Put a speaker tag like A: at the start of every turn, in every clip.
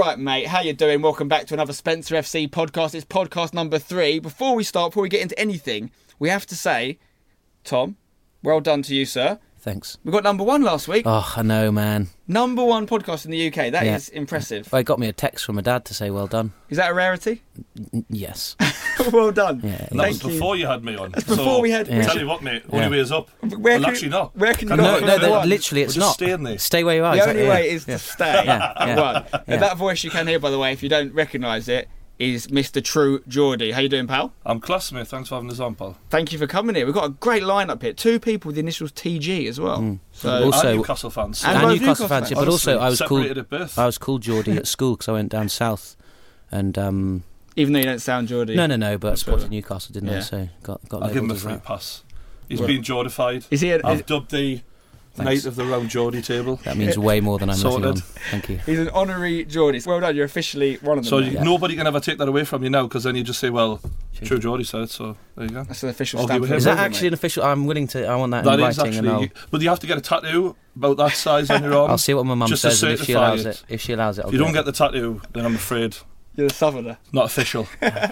A: right, mate. How you doing? Welcome back to another Spencer FC podcast. It's podcast number 3. Before we get into anything, we have to say, Tom, well done to you, sir.
B: Thanks.
A: We got number 1 last week.
B: Oh, I know, man.
A: Number 1 podcast in the UK. That is impressive.
B: Well, it got me a text from my dad to say well done.
A: Is that a rarity?
B: Yes.
A: Well done.
B: Yeah,
C: that was before you had me on.
A: It's before we had.
C: Yeah. Tell you what, mate. Only way is up. Actually not.
A: Where can you
B: No, literally, it's not.
C: Stay in there.
B: Stay where you are.
A: The only way is to stay.
B: Yeah.
A: And that voice you can hear, by the way, if you don't recognise it, is Mr. True Geordie. How you doing, pal?
C: I'm class, mate. Thanks for having us on, pal.
A: Thank you for coming here. We've got a great lineup here. 2 people with the initials TG as well.
C: So
B: also,
C: and Newcastle fans.
B: And Newcastle fans. Yeah, but also, I was called Geordie at school because I went down south. And
A: even though you don't sound Geordie.
B: No, but I supported Newcastle, didn't I? So got
C: I'll give him a free pass. He's been Geordified.
A: Is he?
C: I've dubbed the Knight of the Round Geordie table.
B: That means way more than I'm letting on. Thank you.
A: He's an honorary Geordie. Well done, you're officially one of them.
C: So nobody can ever take that away from you now, because then you just say, well, True Geordie said it, so there you go.
A: That's an official stamp.
B: Is that actually an official? I want that in writing.
C: But you have to get a tattoo about that size on your arm.
B: I'll see what my mum says, and if she allows it, I'll
C: if you don't get the tattoo, then I'm afraid
A: you're the southerner.
C: Not official.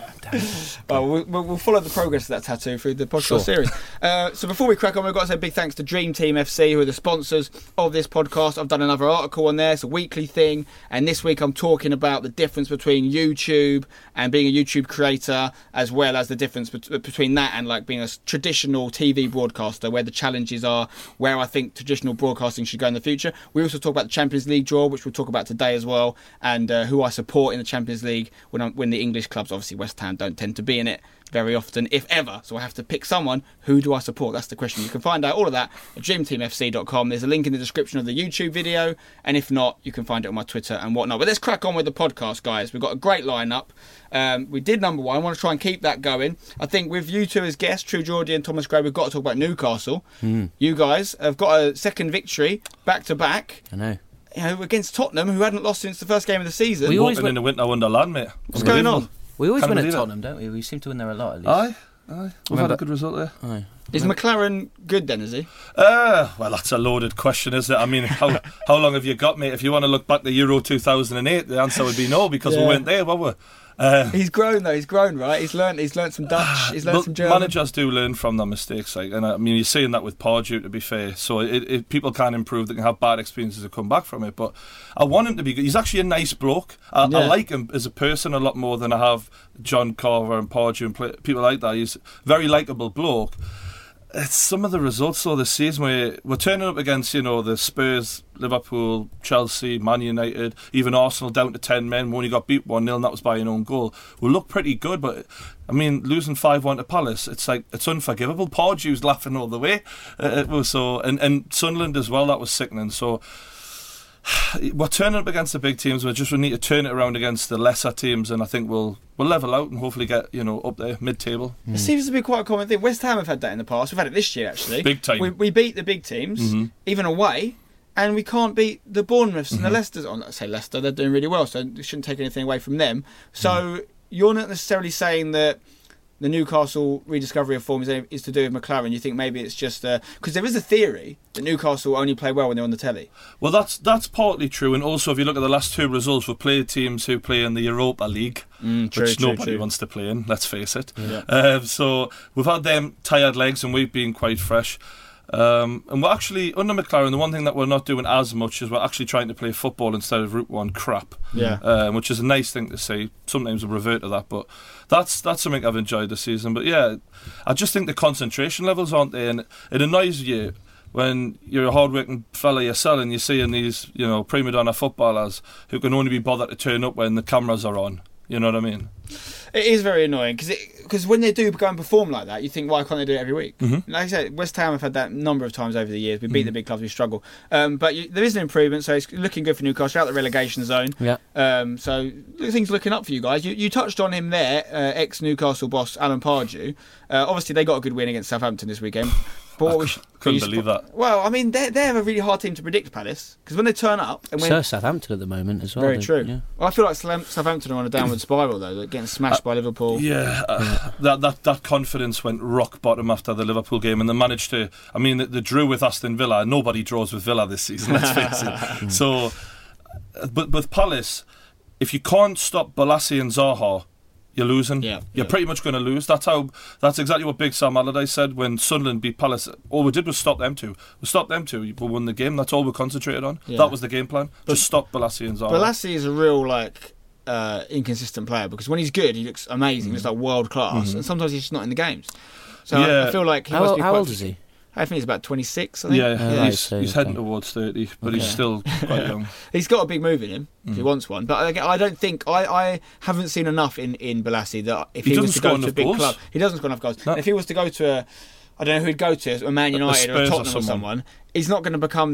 A: Well, we'll follow the progress of that tattoo through the podcast series. So before we crack on, we've got to say big thanks to Dream Team FC, who are the sponsors of this podcast. I've done another article on there. It's a weekly thing. And this week I'm talking about the difference between YouTube and being a YouTube creator, as well as the difference between that and like being a traditional TV broadcaster, where the challenges are, where I think traditional broadcasting should go in the future. We also talk about the Champions League draw, which we'll talk about today as well, and who I support in the Champions League when the English clubs, obviously West Ham, don't tend to be in it very often, if ever. So I have to pick someone. Who do I support? That's the question. You can find out all of that at dreamteamfc.com. There's a link in the description of the YouTube video, and if not, you can find it on my Twitter and whatnot. But let's crack on with the podcast, guys. We've got a great lineup. We did number 1. I want to try and keep that going. I think with you two as guests, True Geordie and Thomas Gray, we've got to talk about Newcastle. You guys have got a second victory back to back.
B: I know.
A: Against Tottenham, who hadn't lost since the first game of the season.
C: We always went in the winter wonderland, mate.
A: What's going on?
B: We always win at Tottenham, don't we? We seem to win there a lot, at least.
C: Aye. We've had a good result there.
B: Aye.
A: Is McLaren good then, is he?
C: Well, that's a loaded question, isn't it? I mean, how long have you got, mate? If you want to look back to Euro 2008, the answer would be no, because we weren't there, were we?
A: He's grown though. He's grown, right? He's learnt some Dutch. He's learnt some German.
C: Managers do learn from their mistakes, and I mean, you're seeing that with Pardew, to be fair. So people can improve. They can have bad experiences to come back from it. But I want him to be good. He's actually a nice bloke. I like him as a person a lot more than I have John Carver and Pardew and people like that. He's a very likeable bloke. It's some of the results though this season where we're turning up against, the Spurs, Liverpool, Chelsea, Man United, even Arsenal down to 10 men. We only got beat 1-0 and that was by an own goal. We look pretty good, but I mean, losing 5-1 to Palace, it's unforgivable. Pardew's laughing all the way. And Sunderland as well, that was sickening. So we're turning up against the big teams. We need to turn it around against the lesser teams, and I think we'll level out and hopefully get up there mid-table.
A: It seems to be quite a common thing. West Ham have had that in the past. We've had it this year actually.
C: Big time.
A: We beat the big teams, even away, and we can't beat the Bournemouths and the Leicesters. I say Leicester, they're doing really well, so we shouldn't take anything away from them. So you're not necessarily saying that the Newcastle rediscovery of form is to do with McLaren. You think maybe it's just because there is a theory that Newcastle only play well when they're on the telly.
C: Well, that's partly true, and also if you look at the last 2 results, we've played teams who play in the Europa League, which nobody wants to play in. Let's face it. Yeah. So we've had them tired legs, and we've been quite fresh. And we're actually under McLaren. The one thing that we're not doing as much is we're actually trying to play football instead of Route 1 crap. Which is a nice thing to say. Sometimes we revert to that, but that's something I've enjoyed this season. But yeah, I just think the concentration levels aren't there, and it annoys you when you're a hard-working fella yourself and you're seeing these, prima donna footballers who can only be bothered to turn up when the cameras are on. You know what I mean?
A: It is very annoying because when they do go and perform like that, you think, why can't they do it every week? Like I said, West Ham have had that a number of times over the years. We beat the big clubs, we struggle. But there is an improvement, so it's looking good for Newcastle, out the relegation zone.
B: Yeah.
A: So things looking up for you guys. You touched on him there, ex-Newcastle boss Alan Pardew. Obviously, they got a good win against Southampton this weekend.
C: Couldn't believe that.
A: Well, I mean, they're a really hard team to predict, Palace, because when they turn up...
B: So Southampton at the moment as well.
A: Very true. Yeah. Well, I feel like Southampton are on a downward spiral, though. They're getting smashed by Liverpool.
C: That confidence went rock bottom after the Liverpool game, and they managed to... I mean, they drew with Aston Villa. Nobody draws with Villa this season, let's face it. So, but with Palace... if you can't stop Bolasie and Zaha, you're losing. You're pretty much going to lose. That's exactly what Big Sam Allardyce said when Sunderland beat Palace. All we did was stop them two. We won the game. That's all we concentrated on. That was the game plan. Just stop Bolasie and Zaha.
A: Bolasie is a real inconsistent player, because when he's good, he looks amazing. He looks like world class, and sometimes he's just not in the games. So I feel like
B: how old is he?
A: I think he's about 26, I think.
C: Yeah, he's heading towards 30, but he's still quite young.
A: He's got a big move in him if he wants one. But I don't think... I haven't seen enough in Bolasie that if he was to go to a big club... He doesn't score enough goals. No. If he was to go to I don't know who he'd go to, a Man United or a Tottenham or someone, he's not going to become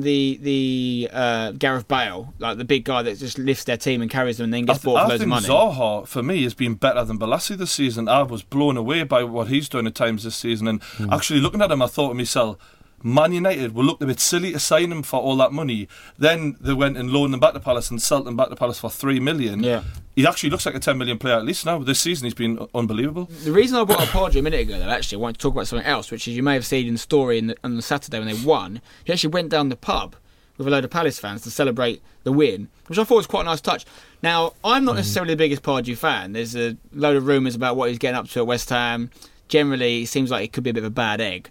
A: the Gareth Bale, like the big guy that just lifts their team and carries them and then gets bought for loads of money.
C: I think Zaha, for me, has been better than Bolasie this season. I was blown away by what he's done at times this season, and actually looking at him, I thought to myself, Man United looked a bit silly to sign him for all that money. Then they went and loaned him back to Palace and sold him back to Palace for $3 million.
A: Yeah.
C: He actually looks like a 10 million player at least now. This season he's been unbelievable.
A: The reason I brought up Pardew a minute ago, though, actually, I wanted to talk about something else, which is you may have seen in the story on the Saturday when they won. He actually went down the pub with a load of Palace fans to celebrate the win, which I thought was quite a nice touch. Now, I'm not necessarily the biggest Pardew fan. There's a load of rumours about what he's getting up to at West Ham. Generally, it seems like it could be a bit of a bad egg.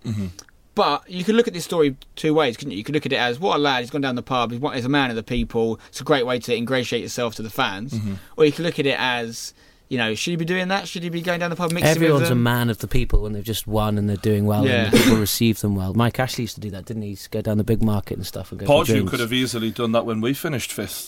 A: But you could look at this story two ways, couldn't you? You could look at it as, what a lad, he's gone down the pub, he's a man of the people, it's a great way to ingratiate yourself to the fans. Or you could look at it as, should he be doing that? Should he be going down the pub mixing with them?
B: Everyone's a man of the people when they've just won and they're doing well and the people receive them well. Mike Ashley used to do that, didn't he? He used to go down the big market and stuff and go for drinks.
C: Pardew could have easily done that when we finished 5th.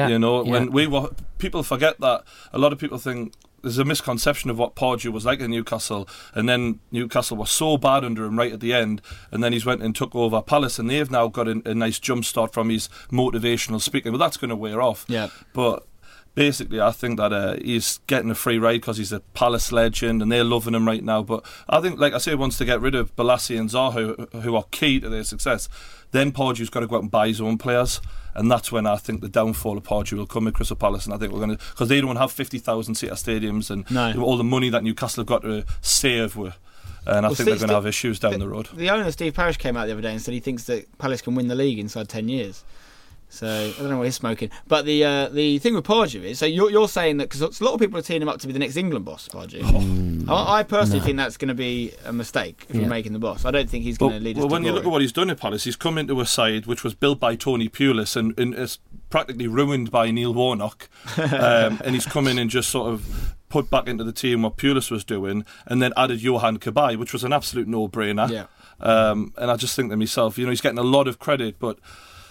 A: When
C: we were... People forget that. A lot of people think there's a misconception of what Pardew was like in Newcastle, and then Newcastle was so bad under him right at the end, and then he's went and took over Palace, and they've now got a nice jump start from his motivational speaking. But that's going to wear off. But basically, I think that he's getting a free ride because he's a Palace legend, and they're loving him right now. But I think, like I say, once they get rid of Bolasie and Zaha, who are key to their success, then Pardew's got to go out and buy his own players. And that's when I think the downfall of Pardew will come at Crystal Palace, and I think we're going to, because they don't have 50,000 seater stadiums and all the money that Newcastle have got to save with, and I think they're going to have issues down the road.
A: The owner, Steve Parish, came out the other day and said he thinks that Palace can win the league inside 10 years. So I don't know what he's smoking, but the thing with Pardew is, so you're saying that because a lot of people are teeing him up to be the next England boss, Pardew. I personally think that's going to be a mistake if you're making the boss. I don't think he's going to lead us to
C: when
A: glory.
C: You look at what he's done at Palace, he's come into a side which was built by Tony Pulis and is practically ruined by Neil Warnock, and he's come in and just sort of put back into the team what Pulis was doing, and then added Johan Cabaye, which was an absolute no-brainer. And I just think to myself, he's getting a lot of credit, but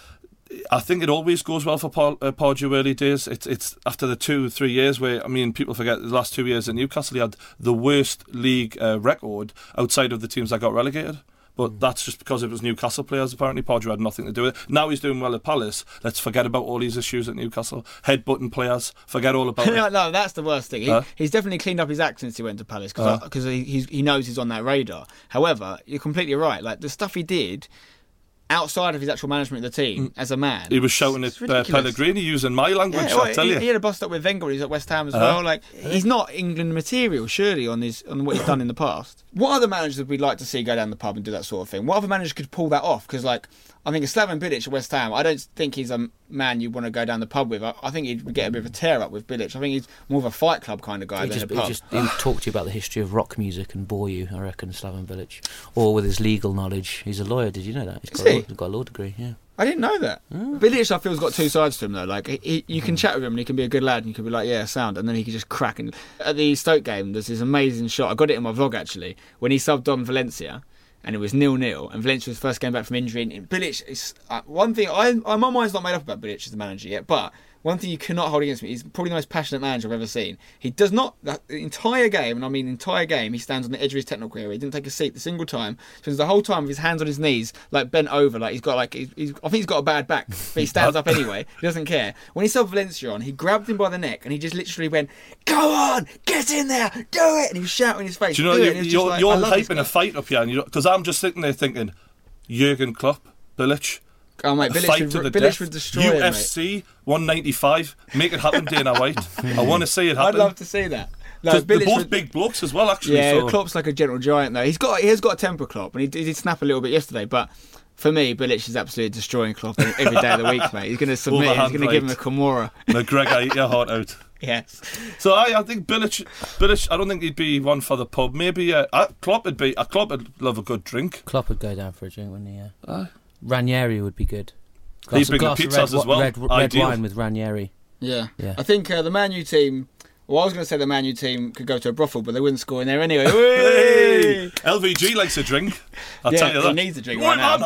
C: I think it always goes well for Pardew early days. It's after the 2-3 years where, people forget the last 2 years at Newcastle, he had the worst league record outside of the teams that got relegated. But that's just because it was Newcastle players, apparently. Pardew had nothing to do with it. Now he's doing well at Palace. Let's forget about all these issues at Newcastle. Headbutting players, forget all about it.
A: No, that's the worst thing. He's definitely cleaned up his act since he went to Palace because he knows he's on that radar. However, you're completely right. Like, the stuff he did outside of his actual management of the team as a man,
C: he was shouting at Pellegrini using my language. I tell you,
A: he had a bust up with Wenger when he was at West Ham as well. Like, he's not England material, surely, on what he's done in the past. What other managers would we like to see go down the pub and do that sort of thing? What other managers could pull that off? Because, I think Slaven Bilic at West Ham, I don't think he's a man you want to go down the pub with. I think he'd get a bit of a tear up with Bilic. I think he's more of a fight club kind of guy than a pub.
B: He'll talk to you about the history of rock music and bore you, I reckon, Slaven Bilic. Or with his legal knowledge. He's a lawyer, did you know that? He's got a law degree, yeah.
A: I didn't know that. Bilic, I feel, has got two sides to him, though. Like, you can chat with him and he can be a good lad and you can be like, yeah, sound. And then he can just crack. And at the Stoke game, there's this amazing shot. I got it in my vlog, actually, when he subbed on Valencia. And it was 0-0, and Valencia was first game back from injury. And Bilic is one thing. My mind's not made up about Bilic as the manager yet, but one thing you cannot hold against me, he's probably the most passionate manager I've ever seen. He does not, the entire game, and I mean entire game, he stands on the edge of his technical area. He didn't take a seat a single time. Spends the whole time with his hands on his knees, like bent over, like he's got I think he's got a bad back, but he stands up anyway. He doesn't care. When he saw Valencia on, he grabbed him by the neck and he just literally went, "Go on, get in there, do it!" And he was shouting in his face.
C: Do you know you're hyping a fight up here, because I'm just sitting there thinking, Jurgen Klopp, Bilic.
A: Oh, mate, Bilic would destroy him,
C: UFC 195, make it happen, Dana White. I want to see it happen.
A: I'd love to see that.
C: They're both big blokes as well, actually.
A: Yeah, so. Klopp's like a gentle giant, though. He has got a temper, Klopp, and he did snap a little bit yesterday, but For me, Bilic is absolutely destroying Klopp every day of the week, mate. He's going to submit. He's going to give him a Kimura.
C: McGregor, eat your heart out.
A: Yes.
C: So I think Bilic, I don't think he'd be one for the pub. Maybe Klopp would love a good drink.
B: Klopp would go down for a drink, wouldn't he? Yeah. Ranieri would be good.
C: He'd bring the pizzas as well.
B: Red wine with Ranieri.
A: Yeah. I think the Man U team. Well, I was going to say the Man U team could go to a brothel, but they wouldn't score in there anyway. Hey!
C: LVG likes a drink. I'll tell you that.
A: He needs a drink right now.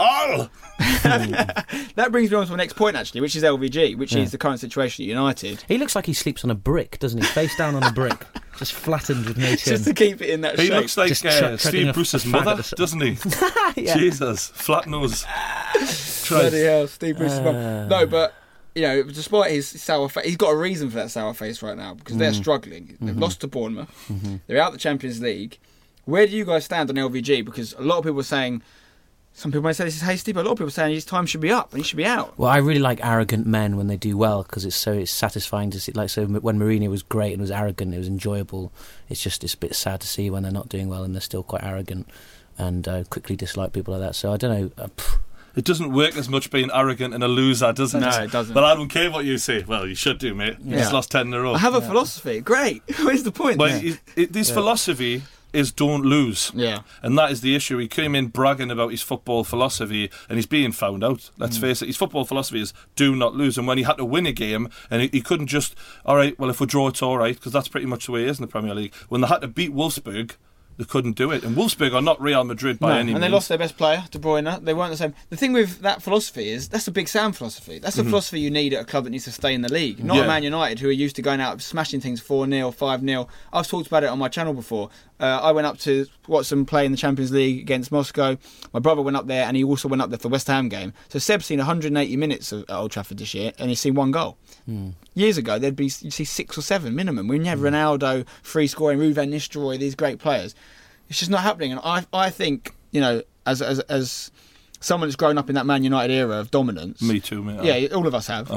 A: That brings me on to the next point, actually, which is LVG, which is the current situation at United.
B: He looks like he sleeps on a brick, doesn't he? Face down on a brick. Just flattened with no chin.
A: Just to keep it in that shape.
C: He looks like Steve Bruce's mother, doesn't he?
B: Yeah.
C: Jesus, flat nose.
A: Bloody hell, Steve Bruce's mother. No, but... despite his sour face, he's got a reason for that sour face right now because they're struggling. They've lost to Bournemouth. They're out the Champions League. Where do you guys stand on LVG? Because a lot of people are saying, some people might say this is hasty, but a lot of people are saying his time should be up and he should be out.
B: Well, I really like arrogant men when they do well because it's satisfying to see. So when Mourinho was great and was arrogant, it was enjoyable. It's a bit sad to see when they're not doing well and they're still quite arrogant and quickly dislike people like that. So I don't know.
C: It doesn't work as much being arrogant and a loser, does it?
A: No, it doesn't.
C: But I don't care what you say. Well, you should do, mate. You just lost 10 in a row.
A: I have a philosophy. Great. Where's the point?
C: Well, this philosophy is don't lose.
A: Yeah.
C: And that is the issue. He came in bragging about his football philosophy and he's being found out. Let's face it. His football philosophy is do not lose. And when he had to win a game and he couldn't just, all right, well, if we draw, it's all right, because that's pretty much the way it is in the Premier League. When they had to beat Wolfsburg, they couldn't do it. And Wolfsburg are not Real Madrid by any means.
A: And they lost their best player, De Bruyne. They weren't the same. The thing with that philosophy is that's a Big Sam philosophy. That's the philosophy you need at a club that needs to stay in the league. Not Man United, who are used to going out smashing things 4-0, 5-0. I've talked about it on my channel before. I went up to watch them play in the Champions League against Moscow. My brother went up there and he also went up there for the West Ham game. So Seb's seen 180 minutes at Old Trafford this year and he's seen one goal. Years ago, you'd see 6 or 7 minimum. We have Ronaldo, free scoring, Ruven Nistelrooy, these great players. It's just not happening, and I think as someone that's grown up in that Man United era of dominance.
C: Me too, mate.
A: Yeah, all of us have.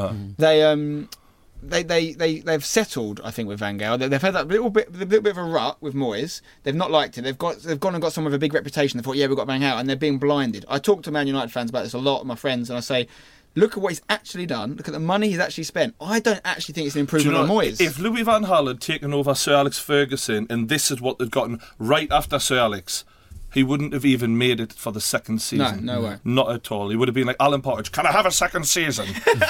A: They've settled, I think, with Van Gaal. They've had that little bit of a rut with Moyes. They've not liked it. They've gone and got someone with a big reputation. They thought, we've got Van Gaal, and they're being blinded. I talk to Man United fans about this a lot, my friends, and I say, look at what he's actually done. Look at the money he's actually spent. I don't actually think it's an improvement on Moyes.
C: If Louis van Gaal had taken over Sir Alex Ferguson and this is what they'd gotten right after Sir Alex, he wouldn't have even made it for the second season.
A: No way.
C: Not at all. He would have been like Alan Partridge, can I have a second season?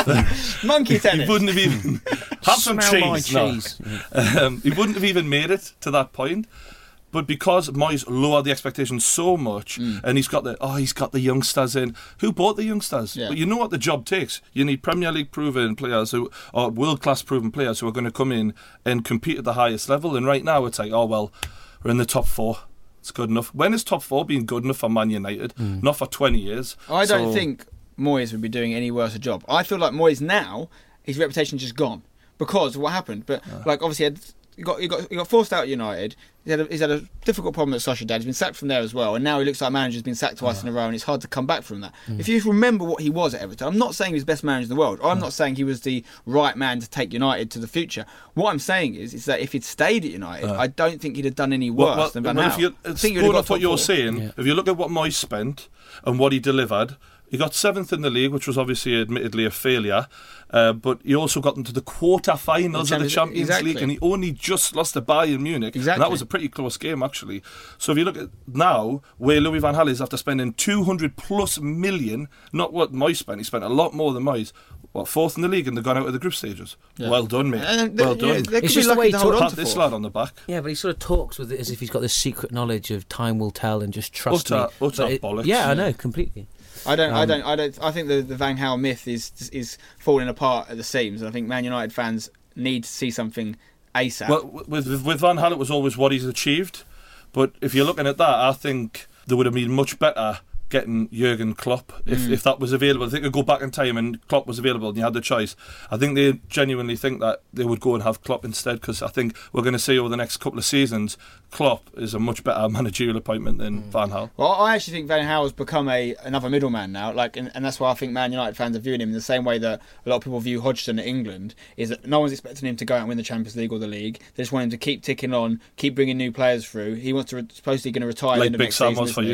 A: Monkey tennis.
C: He wouldn't have even... have some cheese.
B: cheese.
C: No. He wouldn't have even made it to that point. But because Moyes lowered the expectations so much, and he's got the youngsters in. Who bought the youngsters?
A: Yeah.
C: But you know what the job takes. You need Premier League proven players or world class proven players who are going to come in and compete at the highest level. And right now it's like, we're in the top 4. It's good enough. When has top 4 been good enough for Man United? Not for 20 years.
A: I don't think Moyes would be doing any worse a job. I feel like Moyes now, his reputation's just gone because of what happened. But obviously. He got forced out at United. He's had a difficult problem at Sociedad. He's been sacked from there as well, and now he looks like a manager who's been sacked twice in a row, and it's hard to come back from that. If you remember what he was at Everton, I'm not saying he was the best manager in the world. I'm not saying he was the right man to take United to the future. What I'm saying is that if he'd stayed at United, I don't think he'd have done any worse than Van Gaal.
C: I think going off what you're saying, if you look at what Moyes spent and what he delivered, he got 7th in the league, which was obviously admittedly a failure, but he also got them to the quarter-finals of the Champions League, and he only just lost to Bayern Munich, and that was a pretty close game, actually. So if you look at now, where Louis van Gaal is after spending 200+ million, not what Moyes spent, he spent a lot more than Moyes, 4th in the league, and they've gone out of the group stages. Yeah. Well done, mate. Well done.
A: It's just the way he talks.
C: Pat this lad on the back.
B: Yeah, but he sort of talks with it as if he's got this secret knowledge of time will tell and just trust me.
C: Utter bollocks.
B: Yeah, I know, completely.
A: I think the Van Gaal myth is falling apart at the seams, and I think Man United fans need to see something ASAP.
C: Well, with Van Gaal, it was always what he's achieved, but if you're looking at that, I think they would have been much better getting Jurgen Klopp if that was available. I think they'd go back in time and Klopp was available and you had the choice. I think they genuinely think that they would go and have Klopp instead, because I think we're going to see over the next couple of seasons Klopp is a much better managerial appointment than Van Gaal.
A: Well, I actually think Van Gaal has become another middleman now, and that's why I think Man United fans are viewing him in the same way that a lot of people view Hodgson at England, is that no one's expecting him to go out and win the Champions League or the league. They just want him to keep ticking on, keep bringing new players through. He wants to supposedly going to retire
C: like
A: in the
C: Big
A: next
C: Sam
A: season,
C: was for yous.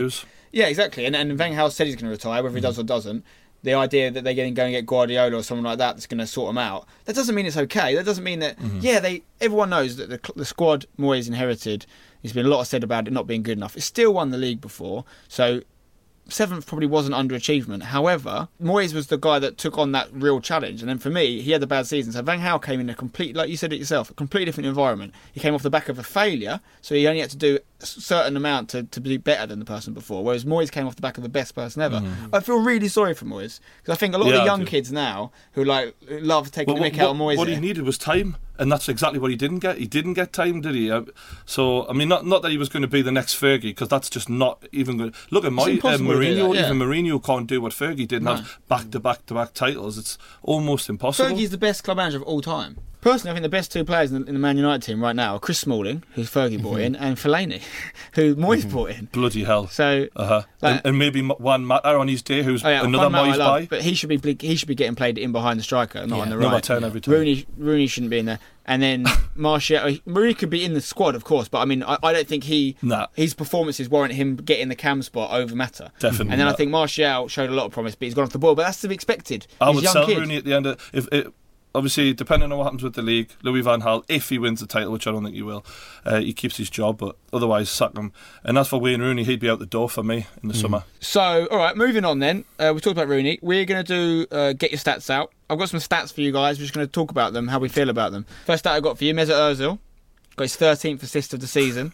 A: Yeah, exactly. And Van Gaal said he's going to retire, whether he does or doesn't. The idea that they're going to go and get Guardiola or someone like that that's going to sort them out, that doesn't mean it's okay. That doesn't mean that, everyone knows that the squad Moyes inherited, there's been a lot said about it not being good enough. It still won the league before, so 7th probably wasn't underachievement. However, Moyes was the guy that took on that real challenge. And then for me, he had a bad season. So Van Gaal came in a complete, like you said it yourself, a completely different environment. He came off the back of a failure, so he only had to do a certain amount to be better than the person before. Whereas Moyes came off the back of the best person ever. I feel really sorry for Moyes, because I think a lot of the young kids now who love taking the mick out of Moyes.
C: What he needed was time. And that's exactly what he didn't get. He didn't get time, did he? So, I mean, not that he was going to be the next Fergie, because that's just not even good. Look at Mourinho. Even Mourinho can't do what Fergie did and have back-to-back titles. It's almost impossible.
A: Fergie's the best club manager of all time. Personally, I think the best two players in the Man United team right now are Chris Smalling, who Fergie brought in, and Fellaini, who Moyes brought in.
C: Bloody hell!
A: So,
C: and maybe Juan Mata on his day, who's another Moyes buy.
A: But he should be getting played in behind the striker, not on the right.
C: Number 10 every time.
A: Rooney shouldn't be in there. And then Martial, Rooney could be in the squad, of course, but I mean, I don't think his performances warrant him getting the cam spot over Mata.
C: Definitely.
A: And then I think Martial showed a lot of promise, but he's gone off the ball. But that's to be expected.
C: I would sell Rooney at the end of obviously, depending on what happens with the league, Louis van Gaal, if he wins the title, which I don't think he will, he keeps his job, but otherwise sack him. And as for Wayne Rooney, he'd be out the door for me in the summer.
A: So, all right, moving on then. We talked about Rooney. We're going to do Get Your Stats Out. I've got some stats for you guys. We're just going to talk about them, how we feel about them. First stat I've got for you, Mesut Ozil got his 13th assist of the season.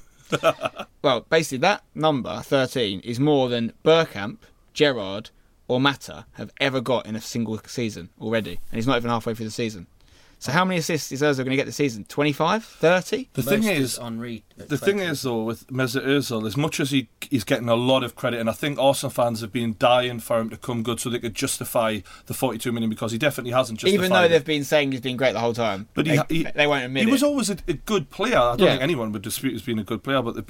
A: Well, basically, that number, 13, is more than Bergkamp, Gerrard, or Mata have ever got in a single season already. And he's not even halfway through the season. So how many assists is Ozil going to get this season? 25? 30?
C: The thing is, though, with Mesut Ozil, as much as he's getting a lot of credit, and I think Arsenal fans have been dying for him to come good so they could justify the 42 million, because he definitely hasn't justified
A: even though they've been saying he's been great the whole time. But they won't admit it.
C: He was always a good player. I don't think anyone would dispute he's been a good player, but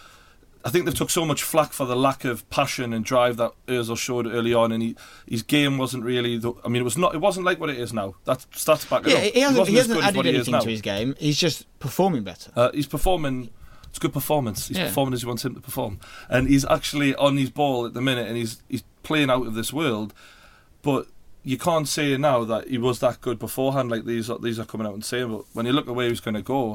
C: I think they've took so much flack for the lack of passion and drive that Ozil showed early on, and his game wasn't really. It wasn't like what it is now. That's back it up.
A: He hasn't added anything to his game. He's just performing better.
C: He's performing. It's good performance. He's performing as you want him to perform, and he's actually on his ball at the minute, and he's playing out of this world. But you can't say now that he was that good beforehand, like these are coming out and saying. But when you look at where he's going to go.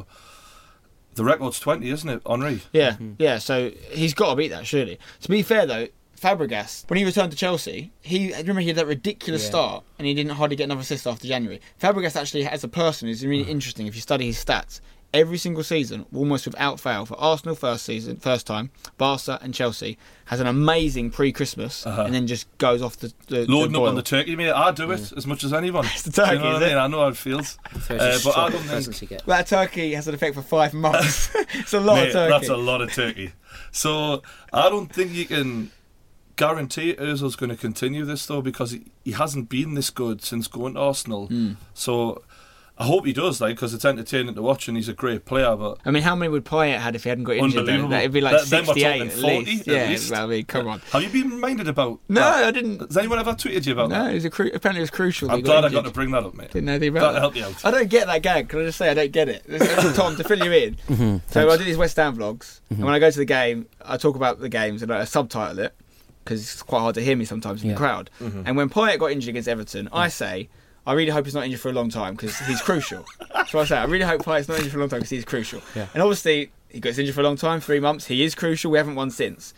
C: The record's 20, isn't it, Henry?
A: Yeah, so he's got to beat that, surely. To be fair, though, Fabregas, when he returned to Chelsea, remember he had that ridiculous start, and he didn't hardly get another assist after January. Fabregas actually, as a person, is really interesting if you study his stats. Every single season, almost without fail, for Arsenal first time, Barca and Chelsea, has an amazing pre-Christmas, and then just goes off the
C: loading up on the turkey, mate. I do it as much as anyone.
A: It's the turkey,
C: you know what I mean? I know how it feels.
B: But I don't think
A: that turkey has an effect for 5 months. It's a lot of turkey.
C: That's a lot of turkey. So I don't think you can guarantee Ozil's going to continue this, though, because he hasn't been this good since going to Arsenal. So I hope he does, because it's entertaining to watch and he's a great player. But
A: I mean, how many would Payet had if he hadn't got injured? It'd be like 68 at least.
C: At least.
A: Well, I mean, come on.
C: Have you been minded about
A: No,
C: that?
A: I didn't.
C: Has anyone ever tweeted you about that?
A: No, apparently it was crucial.
C: I'm glad I got to bring that up, mate.
A: Didn't know anything about that.
C: Help you out.
A: I don't get that gag. Can I just say I don't get it? Tom, to fill you in. So I do these West Ham vlogs, and when I go to the game, I talk about the games and I subtitle it, because it's quite hard to hear me sometimes in the crowd. And when Payet got injured against Everton, I say, I really hope he's not injured for a long time because he's crucial. So I say, I really hope Payet's not injured for a long time because he's crucial. Yeah. And obviously, he got injured for a long time, 3 months. He is crucial. We haven't won since.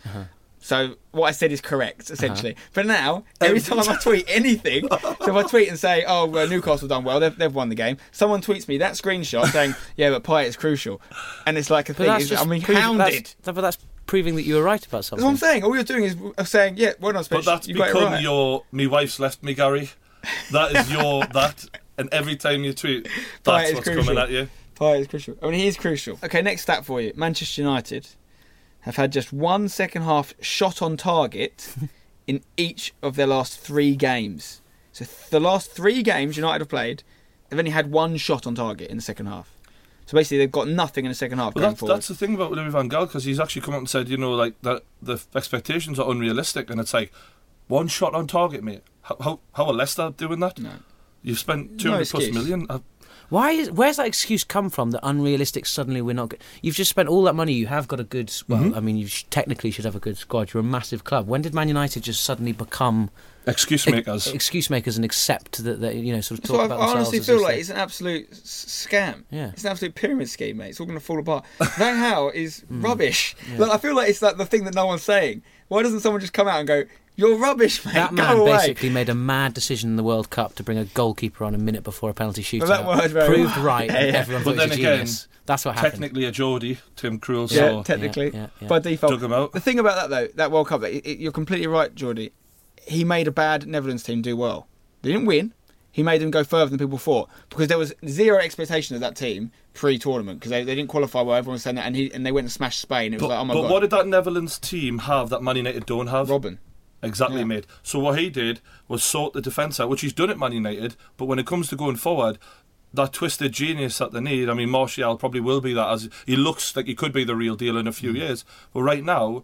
A: So what I said is correct, essentially. But now, every time I tweet anything, so if I tweet and say, Newcastle done well, they've won the game, someone tweets me that screenshot saying, yeah, but Payet is crucial. And it's like a thing. Hounded.
B: But that's proving that you were right about something.
A: That's what I'm saying. All you're doing is saying, yeah, well done, Spence.
C: But that's become your, me wife's left me, Gary. That is that. And every time you tweet, that's what's coming at you.
A: Payet is crucial. I mean, he is crucial. Okay, next stat for you. Manchester United have had just one second half shot on target in each of their last 3 games. So the last 3 games United have played, they've only had 1 shot on target in the second half. So basically, they've got nothing in the second half.
C: But that's the thing about Louis van Gaal, because he's actually come out and said, that the expectations are unrealistic, and it's like 1 shot on target, mate. How are Leicester doing that?
A: No.
C: You've spent 200 plus million.
B: Where's that excuse come from? That unrealistic. Suddenly we're not good. You've just spent all that money. You have got a good. Well, I mean, you technically should have a good squad. You're a massive club. When did Man United just suddenly become excuse makers and accept that sort of talk about themselves?
A: I honestly feel like it's an absolute scam.
B: Yeah,
A: it's an absolute pyramid scheme, mate. It's all going to fall apart. Van Gaal is rubbish. Yeah. Like, I feel like it's like the thing that no one's saying. Why doesn't someone just come out and go, "You're rubbish, mate"?
B: That man basically made a mad decision in the World Cup to bring a goalkeeper on a minute before a penalty shootout.
A: Well, that was
B: proved right. And everyone thought he was a genius. That's what happened.
C: Technically a Geordie, Tim Krul.
A: Yeah, technically. By default.
C: Dug him out.
A: The thing about that, though, that World Cup, you're completely right, Geordie. He made a bad Netherlands team do well. They didn't win. He made them go further than people thought because there was zero expectation of that team pre-tournament because they didn't qualify well. Everyone was saying that, and they went and smashed Spain. It was like, oh my god!
C: But what did that Netherlands team have that Man United don't have?
A: Robben.
C: Exactly, mate. So what he did was sort the defence out, which he's done at Man United. But when it comes to going forward, that twisted genius that they need. I mean, Martial probably will be that, as he looks like he could be the real deal in a few years. But right now,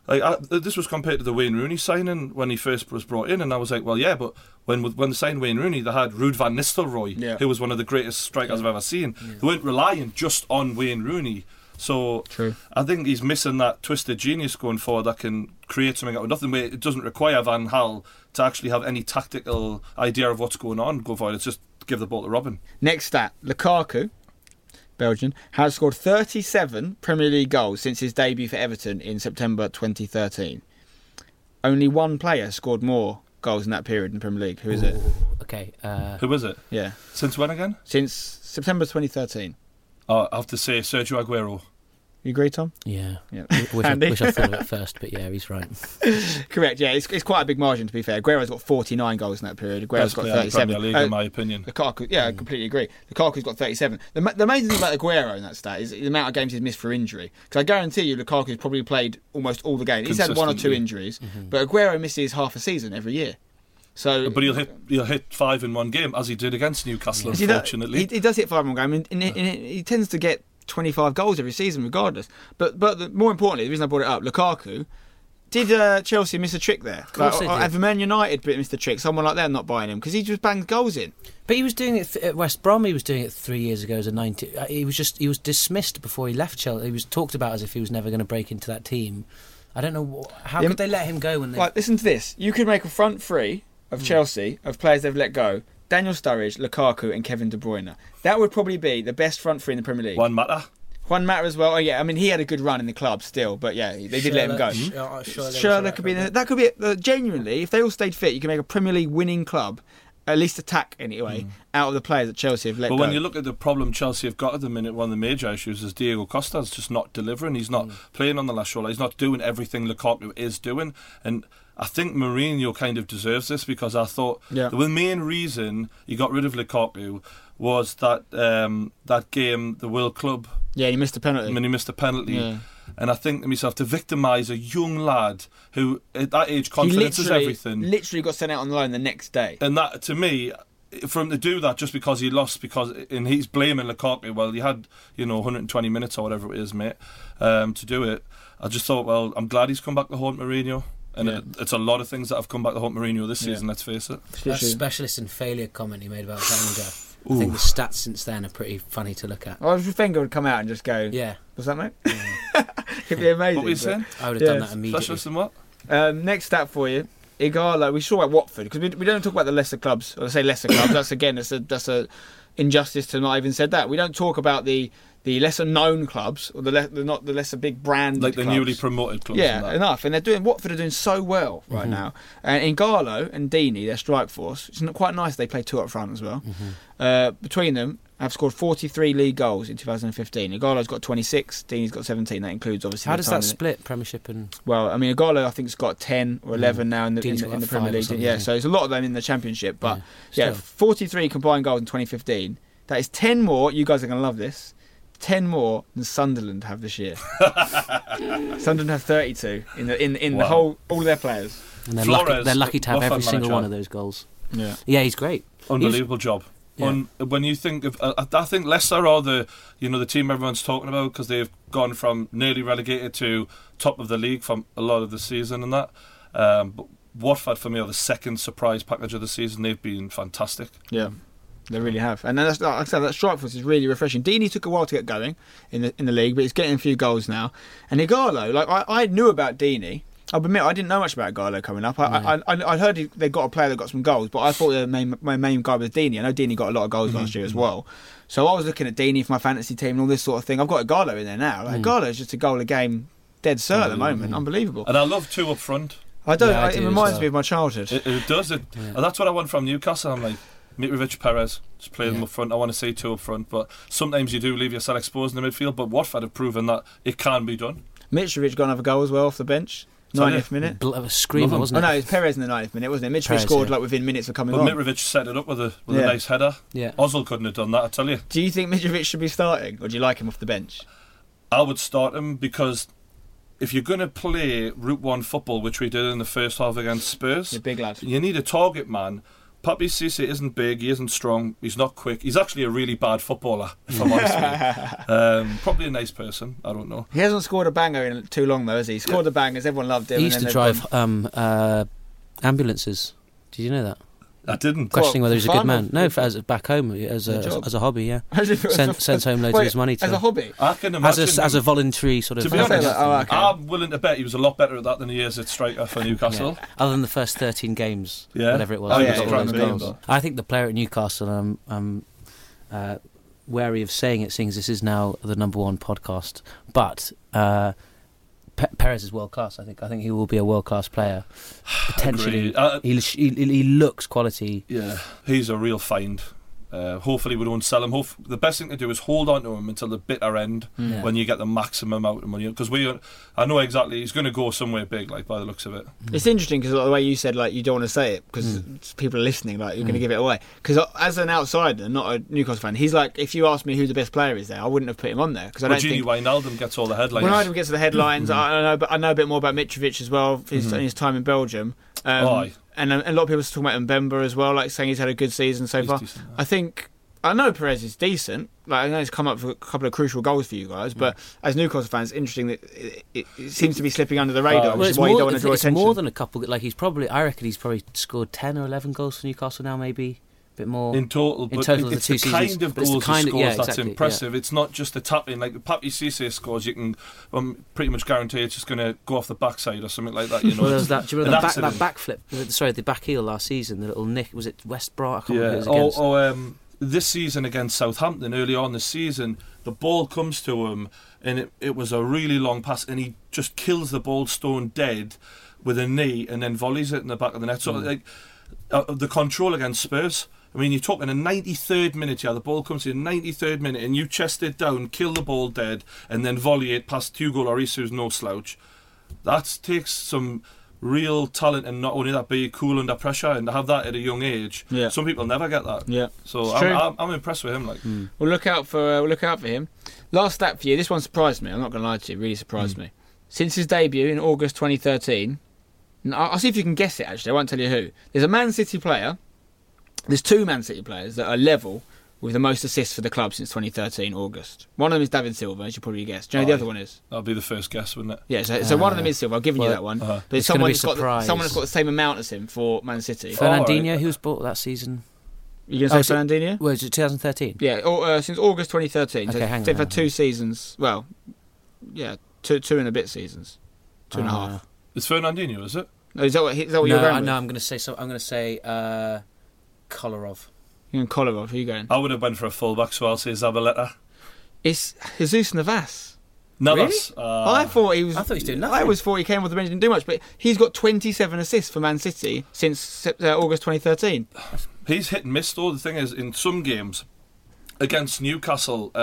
C: this was compared to the Wayne Rooney signing when he first was brought in, and I was like, well, yeah, but when they signed Wayne Rooney, they had Ruud van Nistelrooy, who was one of the greatest strikers I've ever seen. Yeah. They weren't relying just on Wayne Rooney. So
A: true.
C: I think he's missing that twisted genius going forward that can create something out of nothing. It doesn't require Van Gaal to actually have any tactical idea of what's going on going forward. It's just give the ball to Robben.
A: Next stat, Lukaku, Belgian, has scored 37 Premier League goals since his debut for Everton in September 2013. Only one player scored more goals in that period in the Premier League. Who is it?
B: Okay.
C: Who is it?
A: Yeah.
C: Since when again?
A: Since September 2013.
C: I have to say Sergio Aguero.
A: You agree, Tom?
B: Yeah. Wish I thought of it first, but yeah, he's right.
A: Correct, yeah. It's quite a big margin, to be fair. Aguero's got 49 goals in that period. Aguero's got 37.
C: Premier League, in my opinion.
A: Lukaku, yeah, I completely agree. Lukaku's got 37. The amazing thing about Aguero in that stat is the amount of games he's missed for injury. Because I guarantee you Lukaku's probably played almost all the games. He's had one or two injuries, but Aguero misses half a season every year. So,
C: but he'll hit 5 in one game, as he did against Newcastle, unfortunately.
A: He does hit 5 in one game, and he tends to get 25 goals every season regardless. But more importantly, the reason I brought it up, Lukaku, did Chelsea miss a trick there? Have Man United missed a trick? Someone like that not buying him because he just banged goals in.
B: But he was doing it at West Brom. He was doing it 3 years ago as a 90. He was dismissed before he left Chelsea. He was talked about as if he was never going to break into that team. I don't know how could they let him go when they.
A: Like, listen to this. You could make a front three of Chelsea of players they've let go. Daniel Sturridge, Lukaku, and Kevin De Bruyne. That would probably be the best front three in the Premier League.
C: Juan Mata
A: as well. Oh yeah, I mean he had a good run in the club still, but yeah, they did let him go. Schürrle could be that could be genuinely. If they all stayed fit, you can make a Premier League winning club, at least attack anyway, out of the players that Chelsea have let go.
C: But when you look at the problem Chelsea have got at the minute, one of the major issues is Diego Costa's just not delivering. He's not playing on the last shoulder. He's not doing everything Lukaku is doing, and I think Mourinho kind of deserves this because I thought the main reason he got rid of Lukaku was that that game, the World Club.
A: Yeah, he missed a penalty.
C: I mean, he missed a penalty. Yeah. And I think to myself, to victimise a young lad who, at that age, confidence is everything.
A: Literally got sent out on loan the next day.
C: And that, to me, for him to do that just because he lost, and he's blaming Lukaku, well, you had 120 minutes or whatever it is, mate, to do it. I just thought, well, I'm glad he's come back to haunt Mourinho. And it's a lot of things that have come back to haunt Mourinho this season, let's face it.
B: That specialist in failure comment he made about Wenger. I think the stats since then are pretty funny to look at.
A: I was Wenger would come out and just go,
B: yeah.
A: What's that, mate? Yeah. It'd be amazing.
C: What were you saying?
B: I would have done that immediately.
C: Specialist in what?
A: Next stat for you. Igalo, we saw about Watford, because we don't talk about the lesser clubs. Or I say lesser clubs, that's a injustice to not even said that. We don't talk about the lesser known clubs, or not the lesser big brand,
C: like the newly promoted clubs.
A: Yeah, enough. And Watford are doing so well right now. And Igalo and Deeney, their strike force, it's quite nice. They play two up front as well. Between them, have scored 43 league goals in 2015. Igalo's got 26, Deeney's got 17. That includes obviously.
B: How does that split Premiership and?
A: Well, I mean, Igalo I think has got 10 or 11 now in the Premier League. Yeah, so there's a lot of them in the Championship. But 43 combined goals in 2015. That is 10 more. You guys are going to love this. 10 more than Sunderland have this year. Sunderland have 32 in the whole, all of their players.
B: And they're lucky to have every single one of those goals. Yeah, he's great.
C: Unbelievable job. Yeah. When you think of, I think Leicester are the team everyone's talking about because they've gone from nearly relegated to top of the league from a lot of the season and that. But Watford for me are the second surprise package of the season. They've been fantastic.
A: Yeah. They really have, and that's, like I said, that strike force is really refreshing. Deeney took a while to get going in the league, but he's getting a few goals now. And Ighalo, like I knew about Deeney. I'll admit I didn't know much about Ighalo coming up. I heard they got a player that got some goals, but I thought my main guy was Deeney. I know Deeney got a lot of goals last year as well. So I was looking at Deeney for my fantasy team and all this sort of thing. I've got Ighalo in there now. Like, Ighalo is just a goal a game, dead cert at the moment. Unbelievable.
C: And I love 2 up front.
A: I don't. Yeah, it reminds me of my childhood.
C: It does. And that's what I want from Newcastle. I'm like, Mitrovic, Perez, just play them up front. I want to see 2 up front, but sometimes you do leave yourself exposed in the midfield. But Watford have proven that it can be done.
A: Mitrovic got another goal as well off the bench. 90th minute.
B: A screamer, wasn't it?
A: Oh no, it was Perez in the 90th minute, wasn't it? Mitrovic scored like within minutes of coming on.
C: But Mitrovic set it up with a nice header.
B: Yeah.
C: Ozil couldn't have done that, I tell you.
A: Do you think Mitrovic should be starting, or do you like him off the bench?
C: I would start him because if you're going to play Route 1 football, which we did in the first half against Spurs,
A: you're a big lad.
C: You need a target man. Papiss Cissé isn't big, he isn't strong, he's not quick. He's actually a really bad footballer, if I'm honest with you. Probably a nice person, I don't know.
A: He hasn't scored a banger in too long though, has he? He scored the bangers, everyone loved him.
B: He used to drive ambulances. Did you know that?
C: I didn't.
B: Questioning whether he's a good man. No, as back home as a hobby. Yeah, sends home loads of his money to
A: as a hobby.
C: I can imagine
B: as a voluntary sort of.
C: To be honest, I'm willing to bet he was a lot better at that than he is at striker for Newcastle.
B: Yeah. Other than the first 13 games, whatever it was. I think the player at Newcastle. I'm wary of saying it, seeing as this is now the number 1 podcast, but. Perez is world class. I think he will be a world class player. Potentially, he looks quality.
C: Yeah, he's a real find. Hopefully we don't sell him. The best thing to do is hold on to him until the bitter end when you get the maximum out of money. Because I know exactly he's going to go somewhere big, like by the looks of it.
A: It's interesting because the way you said, like you don't want to say it because people are listening, like you're going to give it away. Because as an outsider, not a Newcastle fan, he's like, if you ask me who the best player is there, I wouldn't have put him on there because I don't think
C: Wijnaldum gets all the headlines.
A: Wijnaldum gets the headlines. I know a bit more about Mitrovic as well. His time in Belgium. And a lot of people are talking about Mbemba as well, like saying he's had a good season so far. Decent, I know Perez is decent. Like I know he's come up for a couple of crucial goals for you guys, but as Newcastle fans, it's interesting that it seems to be slipping under the radar, which is why you don't want to draw attention.
B: It's more than a couple. Like I reckon he's probably scored 10 or 11 goals for Newcastle now, maybe. bit more
C: in total. But it's the kind of goals he scores that's impressive. It's not just the tapping. Like Papiss Cissé scores, you can pretty much guarantee it's just going to go off the backside or something like that. You know,
B: well, there's that. Do you remember that backflip? Sorry, the back heel last season. The little nick. Was it West Brom? I can't remember who it was against.
C: This season against Southampton, early on this season, the ball comes to him and it was a really long pass and he just kills the ball stone dead with a knee and then volleys it in the back of the net. So like the control against Spurs, I mean, you're talking a 93rd minute here, the ball comes in 93rd minute and you chest it down, kill the ball dead and then volley it past Hugo Lloris, who's no slouch. That takes some real talent, and not only that, be cool under pressure, and to have that at a young age. Yeah. Some people never get that.
A: Yeah.
C: So I'm impressed with him. Like,
A: We'll look out for him. Last stat for you. This one surprised me. I'm not going to lie to you. It really surprised me. Since his debut in August 2013, I'll see if you can guess it. Actually, I won't tell you who. There's a Man City player. There's two Man City players that are level with the most assists for the club since 2013 August. One of them is David Silva, as you probably guessed. Do you know who the other one is?
C: That'll be the first guess, wouldn't it?
A: Yeah, so one of them is Silva. I've given you that one. But it's someone that's got the same amount as him for Man City.
B: Fernandinho, who was bought that season.
A: You're going to say Fernandinho?
B: Well, is it 2013?
A: Yeah, since August 2013.
B: Okay, hang on.
A: They've had 2 seasons. Well, yeah, two and a bit seasons. 2.5.
C: It's Fernandinho, is it?
A: No, is that what you're going with?
B: No, I'm going to say Kolarov.
A: You're going Kolarov. Who are you going?
C: I would have went for a fullback, so I'll say Zabaleta.
A: It's Jesus Navas.
C: Navas.
A: Really? I thought he was
B: doing nothing.
A: I always thought he came off the bench and didn't do much, but he's got 27 assists for Man City since August 2013.
C: He's hit and miss, though. The thing is, in some games against Newcastle,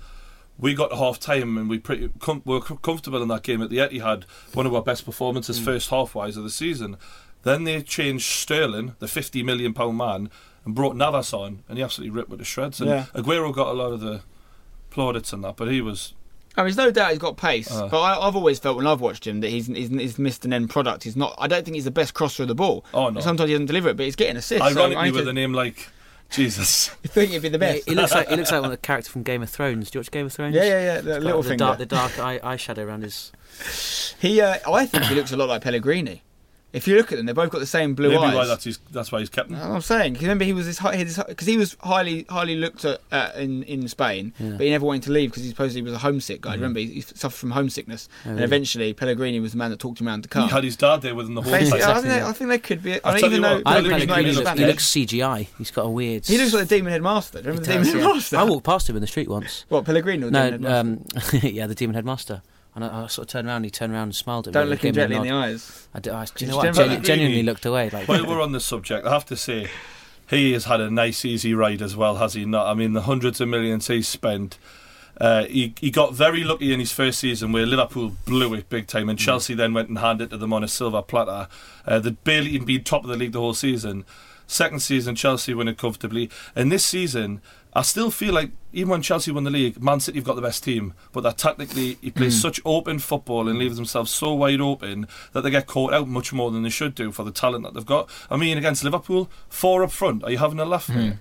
C: we got to half time and we were comfortable in that game at the Etihad. One of our best performances first half wise of the season. Then they changed Sterling, the £50 million man, and brought Navas on, and he absolutely ripped with the shreds. And Aguero got a lot of the plaudits and that, but he was.
A: I mean, there's no doubt he's got pace, but I've always felt when I've watched him that he's missed an end product. He's not. I don't think he's the best crosser of the ball.
C: Oh no.
A: Sometimes he doesn't deliver it, but he's getting assists.
C: Ironically, with a name like Jesus,
A: you think he'd be the best?
B: He looks like one of the character from Game of Thrones. Do you watch Game of Thrones?
A: Yeah. The little thing.
B: The dark eyeshadow around his.
A: I think he looks a lot like Pellegrini. If you look at them, they've both got the same blue eyes.
C: Maybe that's why he's kept them.
A: I'm saying, remember he was because he was highly looked at in Spain, but he never wanted to leave because he supposedly was a homesick guy. Remember, he suffered from homesickness, and eventually Pellegrini was the man that talked him around to come.
C: He had his dad there with him the whole time.
A: I think they could be. I even though
B: Pellegrini looks CGI. He's got a weird.
A: He looks like the Demon Headmaster. Remember the Demon Headmaster?
B: I walked past him in the street once.
A: What, Pellegrini? Or
B: no, yeah, the Demon Headmaster. And I sort of turned around. He turned around and smiled at me.
A: Don't look him gently in the eyes.
B: Do you know what? I genuinely looked away.
C: While we're on the subject, I have to say, he has had a nice, easy ride as well, has he not? I mean, the hundreds of millions he's spent. He got very lucky in his first season where Liverpool blew it big time, and Chelsea then went and handed to them on a silver platter. They'd barely even been top of the league the whole season. Second season, Chelsea win it comfortably. And this season, I still feel like even when Chelsea won the league, Man City have got the best team, but that tactically he plays such open football and leaves themselves so wide open that they get caught out much more than they should do for the talent that they've got. I mean, against Liverpool, 4 up front. Are you having a laugh, mate?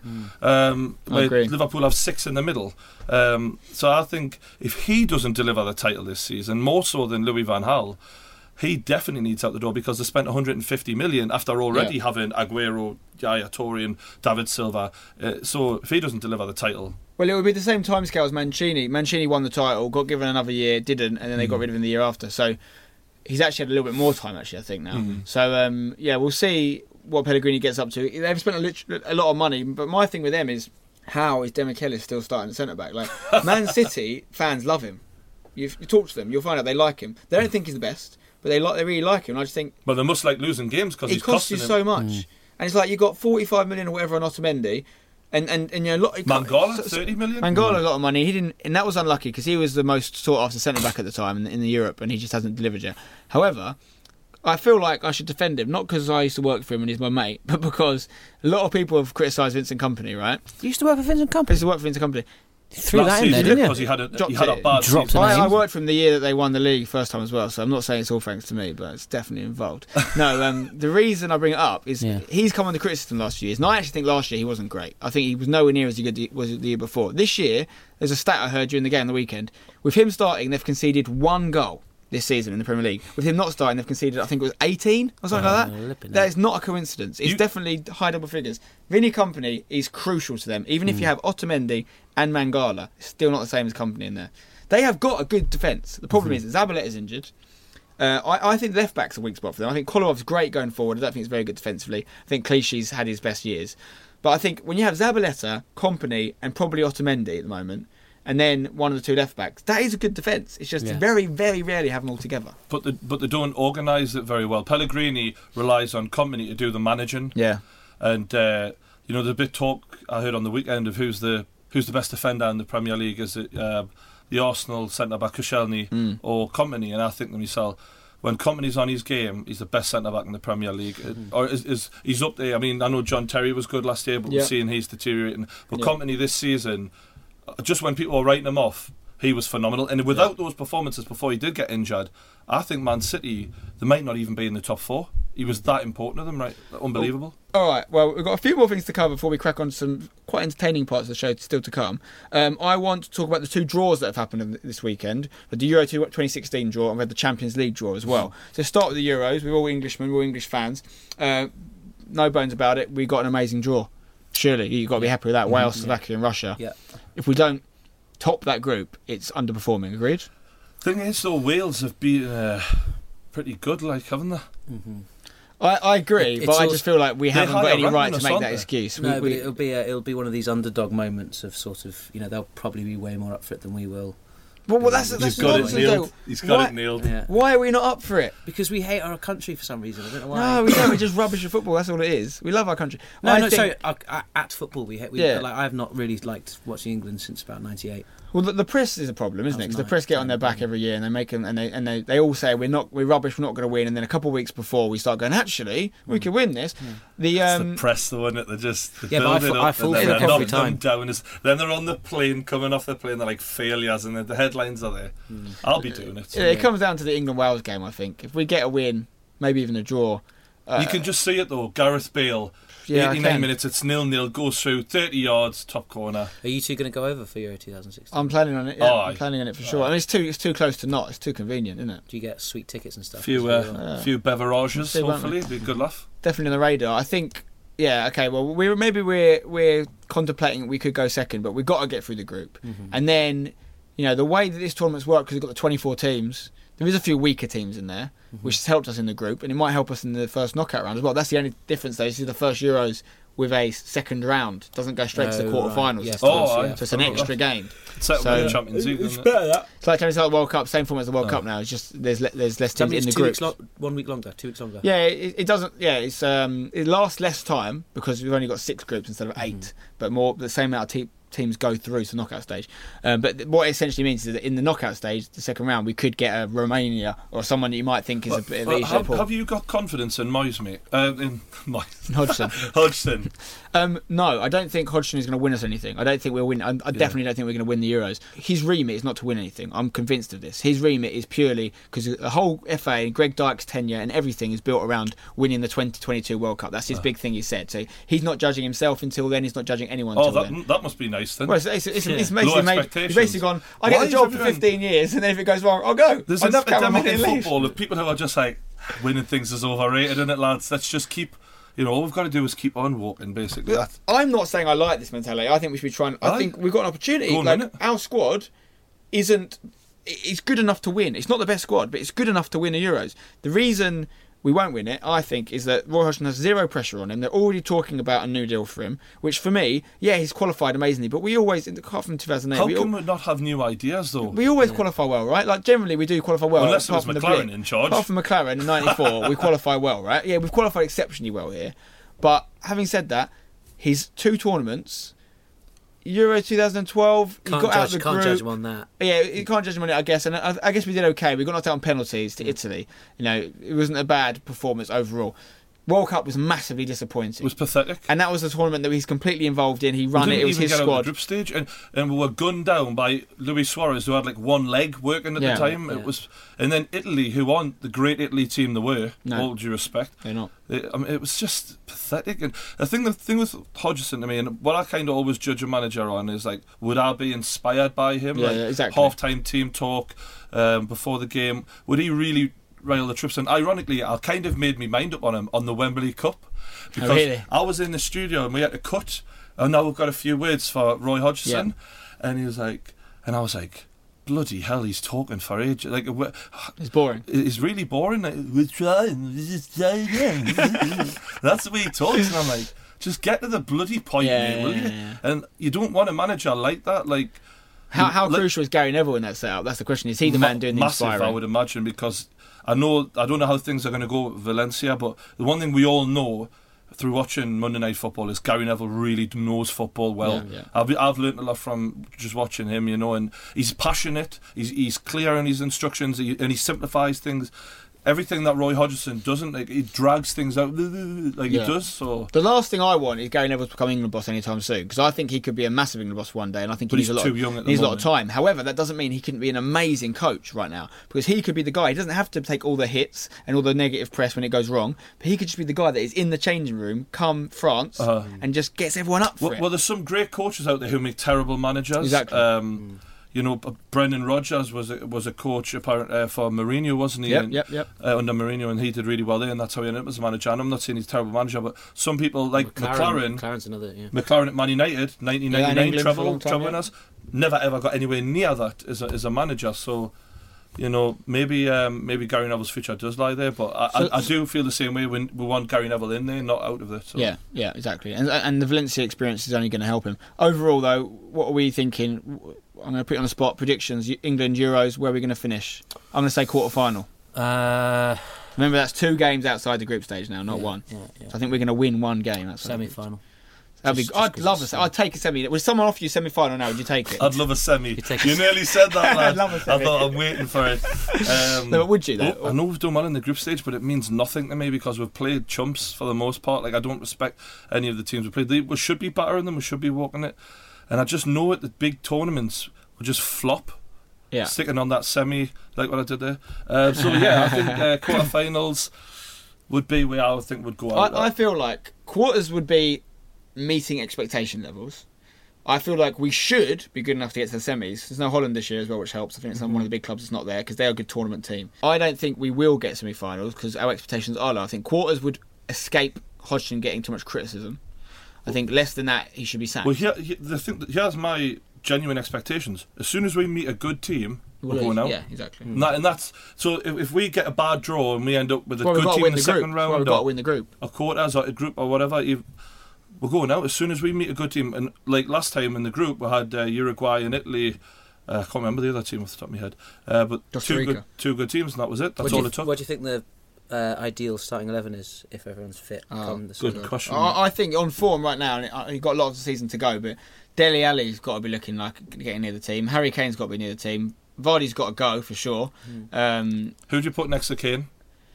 C: Liverpool have 6 in the middle. So I think if he doesn't deliver the title this season, more so than Louis van Gaal, he definitely needs out the door because they spent 150 million after already having Aguero, Yaya Toure and David Silva. So if he doesn't deliver the title...
A: Well, it would be the same timescale as Mancini. Mancini won the title, got given another year, didn't, and then they got rid of him the year after. So he's actually had a little bit more time, actually, I think, now. So, we'll see what Pellegrini gets up to. They've spent a lot of money, but my thing with them is how is Demichelis still starting at centre-back? Like, Man City fans love him. You talk to them, you'll find out they like him. They don't think he's the best, but they really like him. And I just think...
C: Well, they must like losing games because he's
A: costs you so much. And it's like, you got 45 million or whatever on Otamendi, and you know...
C: Mangala, 30 million?
A: Mangala, a lot of money. He didn't... And that was unlucky, because he was the most sought-after centre-back at the time in Europe, and he just hasn't delivered yet. However, I feel like I should defend him, not because I used to work for him and he's my mate, but because a lot of people have criticised Vincent Kompany, right?
B: You used to work for Vincent Kompany?
A: I used to work for Vincent Kompany.
B: Threw that in there, didn't you?
C: Because he had a bad season.
A: I worked for him the year that they won the league first time as well, so I'm not saying it's all thanks to me, but it's definitely involved. No, the reason I bring it up is he's come under criticism last few years, and I actually think last year he wasn't great. I think he was nowhere near as good as was the year before. This year, there's a stat I heard during the game on the weekend. With him starting, they've conceded 1 goal this season in the Premier League. With him not starting, they've conceded, I think it was 18 or something like that. That is not a coincidence. It's definitely high double figures. Vinny Kompany is crucial to them. Even if you have Otamendi and Mangala, it's still not the same as Kompany in there. They have got a good defence. The problem is that Zabaleta's injured. I think left back's a weak spot for them. I think Kolorov's great going forward. I don't think he's very good defensively. I think Clichy's had his best years. But I think when you have Zabaleta, Kompany and probably Otamendi at the moment, and then one of the 2 left backs, that is a good defence. It's just very, very rarely have them all together.
C: But they don't organise it very well. Pellegrini relies on Kompany to do the managing.
A: Yeah.
C: And there's a bit talk I heard on the weekend of who's the best defender in the Premier League. Is it the Arsenal centre back Koscielny or Kompany? And I think to myself, when Kompany's on his game, he's the best centre back in the Premier League, or he's up there. I mean, I know John Terry was good last year, but we're seeing he's deteriorating. But Kompany this season, just when people were writing him off, he was phenomenal. And without those performances before he did get injured, I think Man City, they might not even be in the top 4. He was that important to them, right? Unbelievable.
A: All right, well, we've got a few more things to cover before we crack on to some quite entertaining parts of the show still to come. I want to talk about the 2 draws that have happened this weekend. The Euro 2016 draw, and we had the Champions League draw as well. So start with the Euros. We're all Englishmen, we're all English fans. No bones about it, we got an amazing draw. Surely, you've got to be happy with that. Wales, Slovakia and Russia. Yeah. If we don't top that group, it's underperforming. Agreed?
C: Thing is, though, Wales have been pretty good, haven't they?
A: Mm-hmm. I agree, but I just feel like we haven't got any right to make that excuse.
B: No, but it'll be one of these underdog moments of sort of, they'll probably be way more up for it than we will.
A: Well, that's
C: He's got it nailed. He's got it nailed.
A: Yeah. Why are we not up for it?
B: Because we hate our country for some reason. I don't know why.
A: No, we don't. We just rubbish at football. That's all it is. We love our country.
B: Sorry. At football, we I have not really liked watching England since about '98.
A: Well, the press is a problem, isn't it? Because the press get on their back every year and they make them, and they all say we're rubbish, we're not going to win. And then a couple of weeks before we start going, actually, we could win this.
C: The press, the one that they just build it up
B: I fall
C: and then
B: every time.
C: Them down. Then they're on the plane, coming off the plane, they're like failures, and the headlines are there. I'll be doing it.
A: It comes down to the England-Wales game, I think. If we get a win, maybe even a draw.
C: You can just see it though. Gareth Bale 89 minutes, it's 0-0, goes through, 30 yards, top corner.
B: Are you two going to go over for Euro 2016?
A: I'm planning on it. Yeah, I'm planning on it for sure. I mean, it's too close to not. It's too convenient, isn't it?
B: Do you get sweet tickets and stuff?
C: Few beverages, hopefully. It'd be good laugh.
A: Definitely on the radar. I think. Yeah. Okay. Well, we're contemplating we could go second, but we've got to get through the group, and then the way that this tournament's worked, because we've got the 24 teams. There is a few weaker teams in there, which has helped us in the group, and it might help us in the first knockout round as well. That's the only difference, though. This is the first Euros with a second round. It doesn't go straight to the quarterfinals.
B: Right. Yes,
A: so it's an extra game.
C: It's like the Champions League,
A: it's better that. It's like the World Cup, same format as the World Cup now. It's just there's less teams in the group.
B: 1 week longer, 2 weeks longer.
A: Yeah, it doesn't. Yeah, it lasts less time because we've only got 6 groups instead of 8, but more the same amount of teams go through to the knockout stage. But what it essentially means is that in the knockout stage, the second round, we could get a Romania or someone that you might think is a bit of easier.
C: Have you got confidence in Moyes, mate? In
A: Hodgson.
C: Hodgson.
A: No, I don't think Hodgson is going to win us anything. I don't think we'll win. I definitely don't think we're going to win the Euros. His remit is not to win anything. I'm convinced of this. His remit is purely because the whole FA and Greg Dyke's tenure and everything is built around winning the 2022 World Cup. That's his big thing, he said. So he's not judging himself until then. He's not judging anyone until then.
C: That must be nice then.
A: Well, it's basically gone, I get the job for 15 years and then if it goes wrong, I'll go.
C: There's an epidemic in football of people who are just like, winning things is overrated, isn't it, lads? Let's just keep... all we've got to do is keep on walking, basically.
A: I'm not saying I like this mentality. I think we should be trying... I think we've got an opportunity. Our squad isn't... It's good enough to win. It's not the best squad, but it's good enough to win the Euros. The reason we won't win it, I think, is that Roy Hodgson has zero pressure on him. They're already talking about a new deal for him, which for me, he's qualified amazingly, but we always, apart from 2008...
C: How can we not have new ideas, though?
A: We always qualify well, right? Like, generally, we do qualify well.
C: Unless it was McLaren in charge.
A: Apart from McLaren in 94, we qualify well, right? Yeah, we've qualified exceptionally well here. But having said that, his 2 tournaments... Euro 2012, he got out of the group.
B: Can't judge him on that.
A: Yeah, you can't judge him on it, I guess. And I guess we did okay. We got knocked out on penalties to Italy. It wasn't a bad performance overall. World Cup was massively disappointing.
C: It was pathetic.
A: And that was a tournament that he's completely involved in. He ran it. It was his squad.
C: Out of the group stage, and we were gunned down by Luis Suarez, who had like one leg working at the time. Yeah. It was, and then Italy, who aren't the great Italy team they were. All due respect,
A: they're not.
C: It was just pathetic. And the thing with Hodgson to me, and what I kind of always judge a manager on is like, would I be inspired by him?
A: Yeah, exactly.
C: Half-time team talk before the game. Would he really rile the troops? And ironically, I kind of made my mind up on him on the Wembley Cup because I was in the studio and we had to cut, and now we've got a few words for Roy Hodgson, and he was like, and I was like, bloody hell, he's talking for ages. Like,
A: it's boring.
C: It's really boring. Like, we're trying. That's the way he talks, and I'm like, just get to the bloody point, mate, will you? Yeah. And you don't want a manager like that. Like,
A: how crucial is Gary Neville in that setup? That's the question. Is he the man doing the inspiring?
C: Massive, I would imagine, because I don't know how things are going to go with Valencia, but the one thing we all know through watching Monday Night Football is Gary Neville really knows football well. Yeah. I've learned a lot from just watching him, and he's passionate, he's clear in his instructions, and he simplifies things. Everything that Roy Hodgson doesn't, like, he drags things out like he does. So
A: the last thing I want is Gary Neville to become England boss anytime soon, because I think he could be a massive England boss one day, and I think he's too young at the moment. A lot of time. However, that doesn't mean he couldn't be an amazing coach right now, because he could be the guy. He doesn't have to take all the hits and all the negative press when it goes wrong, but he could just be the guy that is in the changing room come France and just gets everyone up for it.
C: Well, there's some great coaches out there who make terrible managers.
A: Exactly.
C: Brendan Rodgers was a coach apparently for Mourinho, wasn't he?
A: Yep.
C: Under Mourinho, and he did really well there, and that's how he ended up as a manager. And I'm not saying he's a terrible manager, but some people like
B: McLaren's another,
C: McLaren at Man United, 1999 treble winners, never ever got anywhere near that as a manager. So, maybe Gary Neville's future does lie there, but I do feel the same way when we want Gary Neville in there, not out of it. So.
A: Yeah, exactly. And the Valencia experience is only going to help him. Overall, though, what are we thinking? I'm going to put you on the spot. Predictions: England Euros. Where are we going to finish? I'm going to say quarter-final. Remember, that's 2 games outside the group stage now, not one. Yeah. So I think we're going to win 1 game. That's
B: semi-final.
A: I'd love a. I'd take a semi. Would someone offer you semi-final now? Would you take it?
C: I'd love a semi. You nearly said that, lad.
A: I'd love a semi.
C: I thought I'm waiting for it.
A: No, but would you though?
C: I know we've done well in the group stage, but it means nothing to me because we've played chumps for the most part. Like, I don't respect any of the teams we played. We should be better than them. We should be walking it. And I just know at the big tournaments we'll just flop.
A: Yeah.
C: Sticking on that semi like what I did there. I think quarterfinals. would be where I would think would go out.
A: I feel like quarters would be meeting expectation levels. I feel like we should be good enough to get to the semis. There's no Holland this year as well, which helps. I think it's one of the big clubs that's not there because they're a good tournament team. I don't think we will get semi-finals because our expectations are low. I think quarters would escape Hodgson getting too much criticism. I think less than that, he should be sacked.
C: Well, here's my genuine expectations. As soon as we meet a good team, we're going out.
A: Yeah, exactly.
C: And that's so. If we get a bad draw and we end up with a good team in the second round,
A: we've got to win the group,
C: or quarters, or a group, or whatever, we're going out as soon as we meet a good team. And like last time in the group, we had Uruguay and Italy. I can't remember the other team off the top of my head, but two good teams, and that was it. That's all it took.
B: What do you think the ideal starting 11 is if everyone's fit?
C: Good question.
A: I think on form right now, and you've got a lot of the season to go, but Dele Alli's got to be looking like getting near the team. Harry Kane's got to be near the team. Vardy's got to go for sure.
C: Who do you put next to Kane?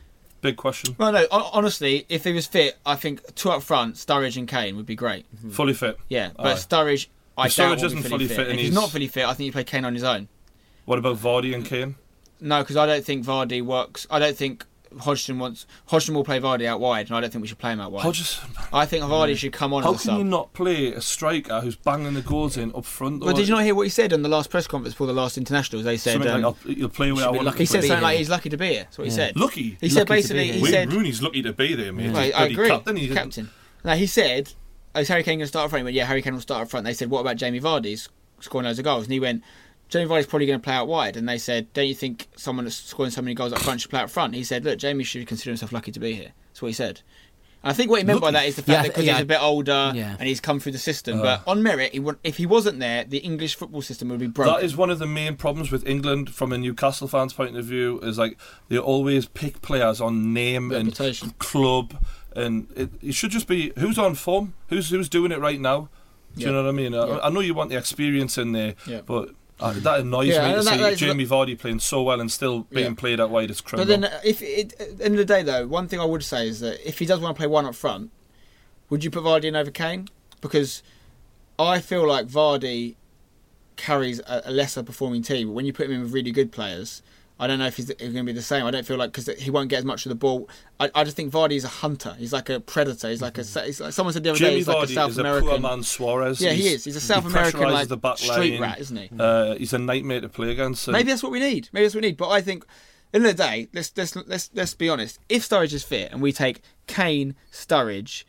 C: Big question.
A: Well, no, honestly, if he was fit, I think two up front, Sturridge and Kane would be great.
C: Fully fit.
A: Yeah, but Sturridge, I doubt
C: Sturridge isn't fully fit.
A: If he's not fully fit, I think you play Kane on his own.
C: What about Vardy and Kane?
A: No, because I don't think Vardy works. I don't think Hodgson will play Vardy out wide, and I don't think we should play him out wide. I think Vardy should come on.
C: How
A: as a
C: can
A: sub.
C: you not play a striker who's banging the goals in up front?
A: Well, did you not hear what he said on the last press conference for the last internationals? They said
C: you'll play where I want.
A: He said something like he's lucky to be here. That's what he said.
C: Lucky.
A: He said basically.
C: Wayne Rooney's lucky to be there, mate.
A: I agree. Captain. No, he said, "Is Harry Kane going to start up front?" He went, "Yeah, Harry Kane will start up front." They said, "What about Jamie Vardy's scoring loads of goals?" And he went, Jamie Vardy's probably going to play out wide. And they said, don't you think someone that's scoring so many goals up front should play out front? He said, look, Jamie should consider himself lucky to be here. That's what he said. And I think what he meant by that is the fact that because he's a bit older and he's come through the system. But on merit, if he wasn't there, the English football system would be broken.
C: That is one of the main problems with England from a Newcastle fan's point of view, is like they always pick players on name
A: reputation.
C: And club. And it should just be who's on form, who's doing it right now. Do you know what I mean? I know you want the experience in there, but that annoys me to see Jamie Vardy playing so well and still being played out wide. It's criminal.
A: But then, at the end of the day, though, one thing I would say is that if he does want to play one up front, would you put Vardy in over Kane? Because I feel like Vardy carries a lesser performing team. But when you put him in with really good players, I don't know if he's going to be the same. I don't feel like because he won't get as much of the ball. I just think Vardy is a hunter. He's like a predator. He's like someone said the other day. He's like a South American.
C: Jamie Vardy is a poor man Suarez.
A: Yeah, he is. He's a South American like street rat, isn't he?
C: He's a nightmare to play against.
A: Maybe that's what we need. But I think, at the end of the day, let's be honest. If Sturridge is fit and we take Kane, Sturridge,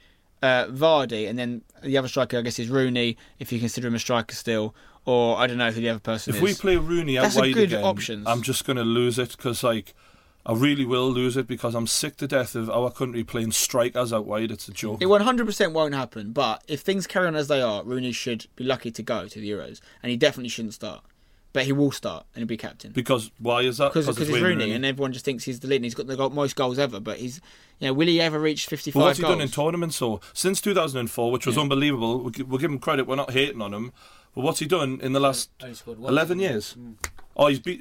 A: Vardy, and then the other striker, I guess, is Rooney, if you consider him a striker still. Or I don't know who the other person is.
C: If we play Rooney out wide again, I'm just going to lose it because I really will lose it because I'm sick to death of our country playing strikers out wide. It's a joke.
A: It 100% won't happen. But if things carry on as they are, Rooney should be lucky to go to the Euros, and he definitely shouldn't start. But he will start and he'll be captain.
C: Because why is that?
A: Because he's Rooney, and everyone just thinks he's the lead. And he's got the most goals ever, but he's, will he ever reach 55 goals?
C: What's he done in tournaments? So since 2004, which was unbelievable, we'll give him credit. We're not hating on him. But what's he done in the last 11 years? Oh, he's beat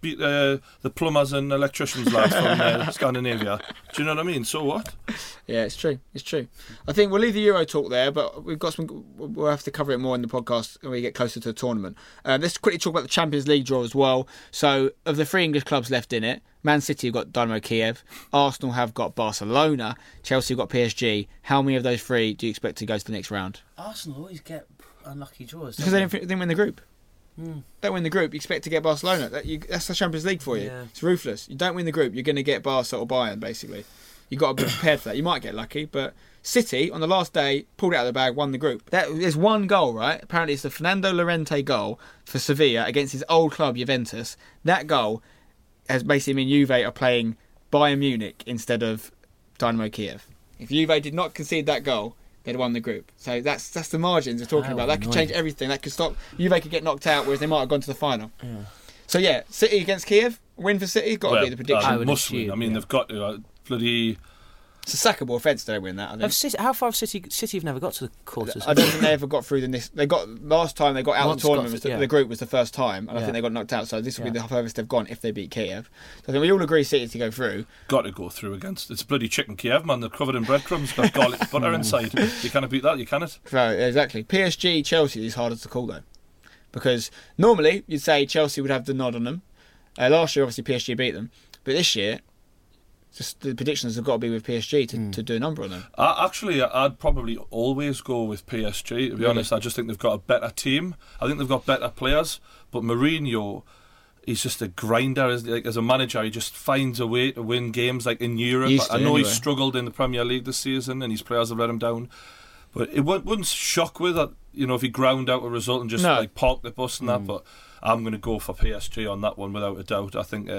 C: the plumbers and electricians lads from Scandinavia. Do you know what I mean? So what?
A: Yeah, it's true. I think we'll leave the Euro talk there, but we'll have to cover it more in the podcast when we get closer to the tournament. Let's quickly talk about the Champions League draw as well. So, of the 3 English clubs left in it, Man City have got Dynamo Kiev, Arsenal have got Barcelona, Chelsea have got PSG. How many of those 3 do you expect to go to the next round?
B: Arsenal always get unlucky draws.
A: Because they didn't win the group. Don't win the group, you expect to get Barcelona. That's the Champions League for you. Yeah. It's ruthless. You don't win the group, you're going to get Barca or Bayern, basically. You've got to be prepared for that. You might get lucky, but City, on the last day, pulled it out of the bag, won the group. There's one goal, right? Apparently it's the Fernando Llorente goal for Sevilla against his old club, Juventus. That goal has basically mean Juve are playing Bayern Munich instead of Dynamo Kiev. If Juve did not concede that goal, they'd won the group. So that's the margins we're talking about. That could change everything. That could stop. Juve could get knocked out, whereas they might have gone to the final. Yeah. So yeah, City against Kiev, win for City, got to be the prediction.
C: Must win. I mean, they've got to bloody.
A: It's a sackable offence to win that. I think.
B: How far have City have never got to the quarters?
A: I don't think they ever got through They got last time they got out of the tournament. The group was the first time, and I think they got knocked out. So this will be the furthest they've gone if they beat Kiev. So I think we all agree City to go through.
C: Got to go through against it's bloody chicken Kiev, man. They're covered in breadcrumbs, got garlic butter inside. You can't beat that. You cannot.
A: So, exactly. PSG Chelsea is harder to call though, because normally you'd say Chelsea would have the nod on them. Last year, obviously PSG beat them, but this year. Just the predictions have got to be with PSG to do a number on them.
C: I'd probably always go with PSG, to be honest. I just think they've got a better team. I think they've got better players. But Mourinho, he's just a grinder. As a manager, he just finds a way to win games like in Europe. I know he's struggled in the Premier League this season and his players have let him down. But it wouldn't shock with that, if he ground out a result and just park the bus and that. But I'm going to go for PSG on that one without a doubt. I think...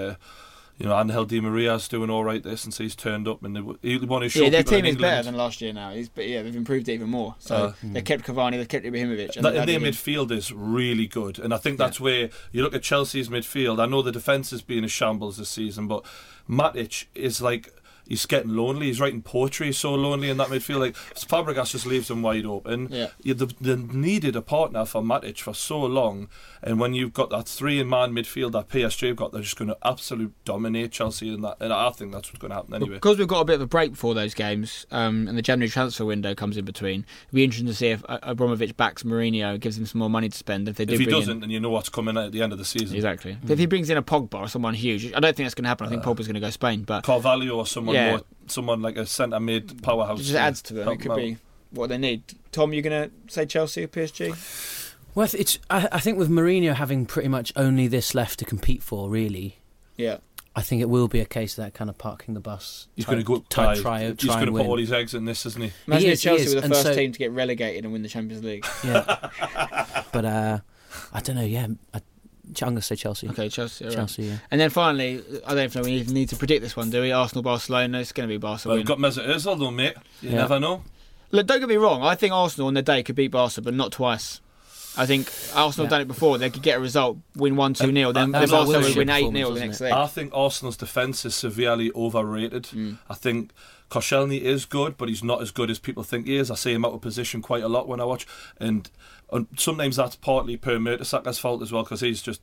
C: Angel Di Maria's doing all right there since he's turned up, and he want to show
A: their team is better than last year now. They've improved it even more. So they kept Cavani, they kept Ibrahimovic.
C: And their midfield is really good, and I think that's where you look at Chelsea's midfield. I know the defence has been a shambles this season, but Matic is like... He's getting lonely. He's writing poetry. He's so lonely in that midfield. Like Fabregas just leaves him wide open. They needed a partner for Matic for so long, and when you've got that 3-man midfield that PSG have got, they're just going to absolutely dominate Chelsea in that. And I think that's what's going to happen anyway.
A: Because we've got a bit of a break before those games, and the January transfer window comes in between. It'll be interesting to see if Abramovich backs Mourinho, gives him some more money to spend. If he
C: doesn't, then you know what's coming at the end of the season.
A: Exactly. If he brings in a Pogba or someone huge, I don't think that's going to happen. I think Pogba's going to go Spain, but
C: Carvalho or someone like a centre-mid powerhouse.
A: It just adds to them. It could be what they need. Tom, you're going to say Chelsea or PSG?
B: Well, I think with Mourinho having pretty much only this left to compete for, really.
A: Yeah.
B: I think it will be a case of that kind of parking the bus.
C: He's going to go
B: try
C: He's going to put all his eggs in this, isn't he?
A: Imagine if Chelsea were the first team to get relegated and win the Champions League.
B: Yeah. But I don't know. Yeah. I'm going to say Chelsea.
A: Okay, Chelsea. Right.
B: Chelsea, yeah.
A: And then finally, I don't know if we even need to predict this one, do we? Arsenal-Barcelona, it's going to be Barcelona.
C: Well, we've got Mesut Ozil though, mate. You never know.
A: Look, don't get me wrong. I think Arsenal on their day could beat Barca, but not twice. I think Arsenal have done it before. They could get a result, win 1-2-0, then Barca would win 8-0 the next leg.
C: I think Arsenal's defence is severely overrated. I think Koscielny is good, but he's not as good as people think he is. I see him out of position quite a lot when I watch, and sometimes that's partly Per Mertesacker's fault as well, because he's just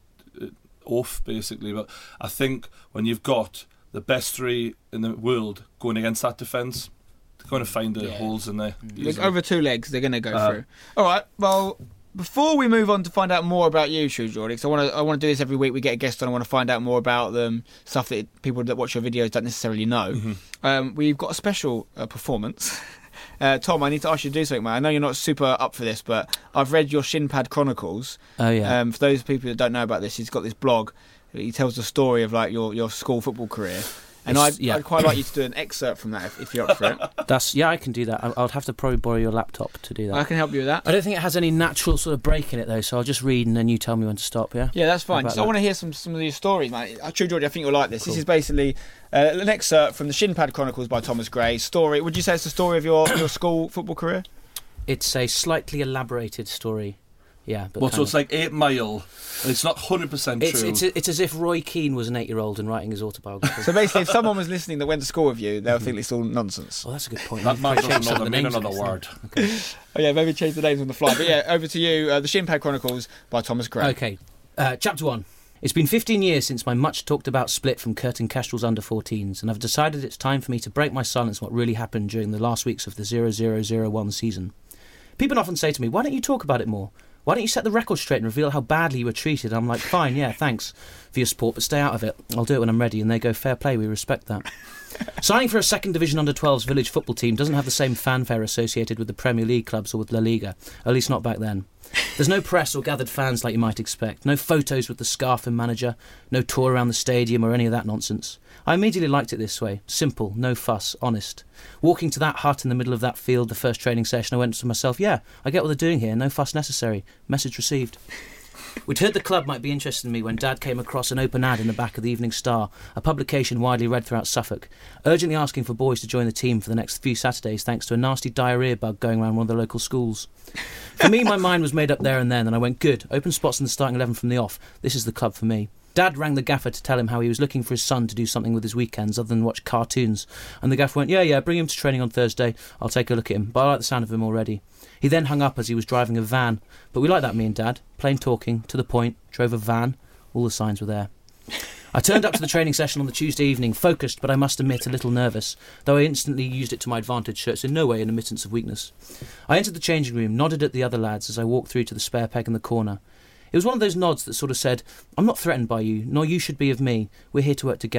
C: off basically. But I think when you've got the best three in the world going against that defence, they're going to find the holes in there.
A: Over 2 legs, they're going to go through. All right, well, before we move on to find out more about you, True Geordie, because I want to do this every week. We get a guest on. I want to find out more about them, stuff that people that watch your videos don't necessarily know. We've got a special performance. Tom, I need to ask you to do something, man. I know you're not super up for this, but I've read your Shinpad Chronicles.
B: Oh, yeah.
A: For those people that don't know about this, he's got this blog. He tells the story of like your school football career. And I'd quite like you to do an excerpt from that if you're up for it.
B: I can do that. I'll have to probably borrow your laptop to do that.
A: I can help you with that.
B: I don't think it has any natural sort of break in it though, so I'll just read and then you tell me when to stop. Yeah.
A: Yeah, that's fine. I want to hear some of your stories, mate. True Geordie, I think you'll like this. Cool. This is basically an excerpt from the Shinpad Chronicles by Thomas Gray. Story. Would you say it's the story of your school football career?
B: It's a slightly elaborated story. Yeah, but
C: so it's like 8 Mile. It's not 100% true.
B: It's as if Roy Keane was an 8-year-old and writing his autobiography.
A: So basically, if someone was listening that went to school with you, they'll think it's all nonsense.
B: Oh, that's a good point.
C: That man doesn't mean another word.
B: Okay.
A: Oh yeah, maybe change the names on the fly. But yeah, over to you. The Shinpad Chronicles by Thomas Gray.
B: Okay, chapter 1. It's been 15 years since my much-talked-about split from Curtin Kestrel's under-14s, and I've decided it's time for me to break my silence on what really happened during the last weeks of the 0001 season. People often say to me, why don't you talk about it more? Why don't you set the record straight and reveal how badly you were treated? I'm like, fine, yeah, thanks for your support, but stay out of it. I'll do it when I'm ready. And they go, fair play, we respect that. Signing for a second division under-12s village football team doesn't have the same fanfare associated with the Premier League clubs or with La Liga, at least not back then. There's no press or gathered fans like you might expect, no photos with the scarf and manager, no tour around the stadium or any of that nonsense. I immediately liked it this way, simple, no fuss, honest. Walking to that hut in the middle of that field, the first training session, I went to myself, yeah, I get what they're doing here, no fuss necessary, message received. We'd heard the club might be interested in me when Dad came across an open ad in the back of the Evening Star, a publication widely read throughout Suffolk, urgently asking for boys to join the team for the next few Saturdays thanks to a nasty diarrhoea bug going around one of the local schools. For me, my mind was made up there and then, and I went, good, open spots in the starting 11 from the off, this is the club for me. Dad rang the gaffer to tell him how he was looking for his son to do something with his weekends other than watch cartoons, and the gaffer went, yeah, bring him to training on Thursday, I'll take a look at him, but I like the sound of him already. He then hung up as he was driving a van, but we like that, me and Dad, plain talking, to the point, drove a van, all the signs were there. I turned up to the training session on the Tuesday evening, focused but I must admit a little nervous, though I instantly used it to my advantage, so it's in no way an admittance of weakness. I entered the changing room, nodded at the other lads as I walked through to the spare peg in the corner. It was one of those nods that sort of said, I'm not threatened by you, nor you should be of me, we're here to work together.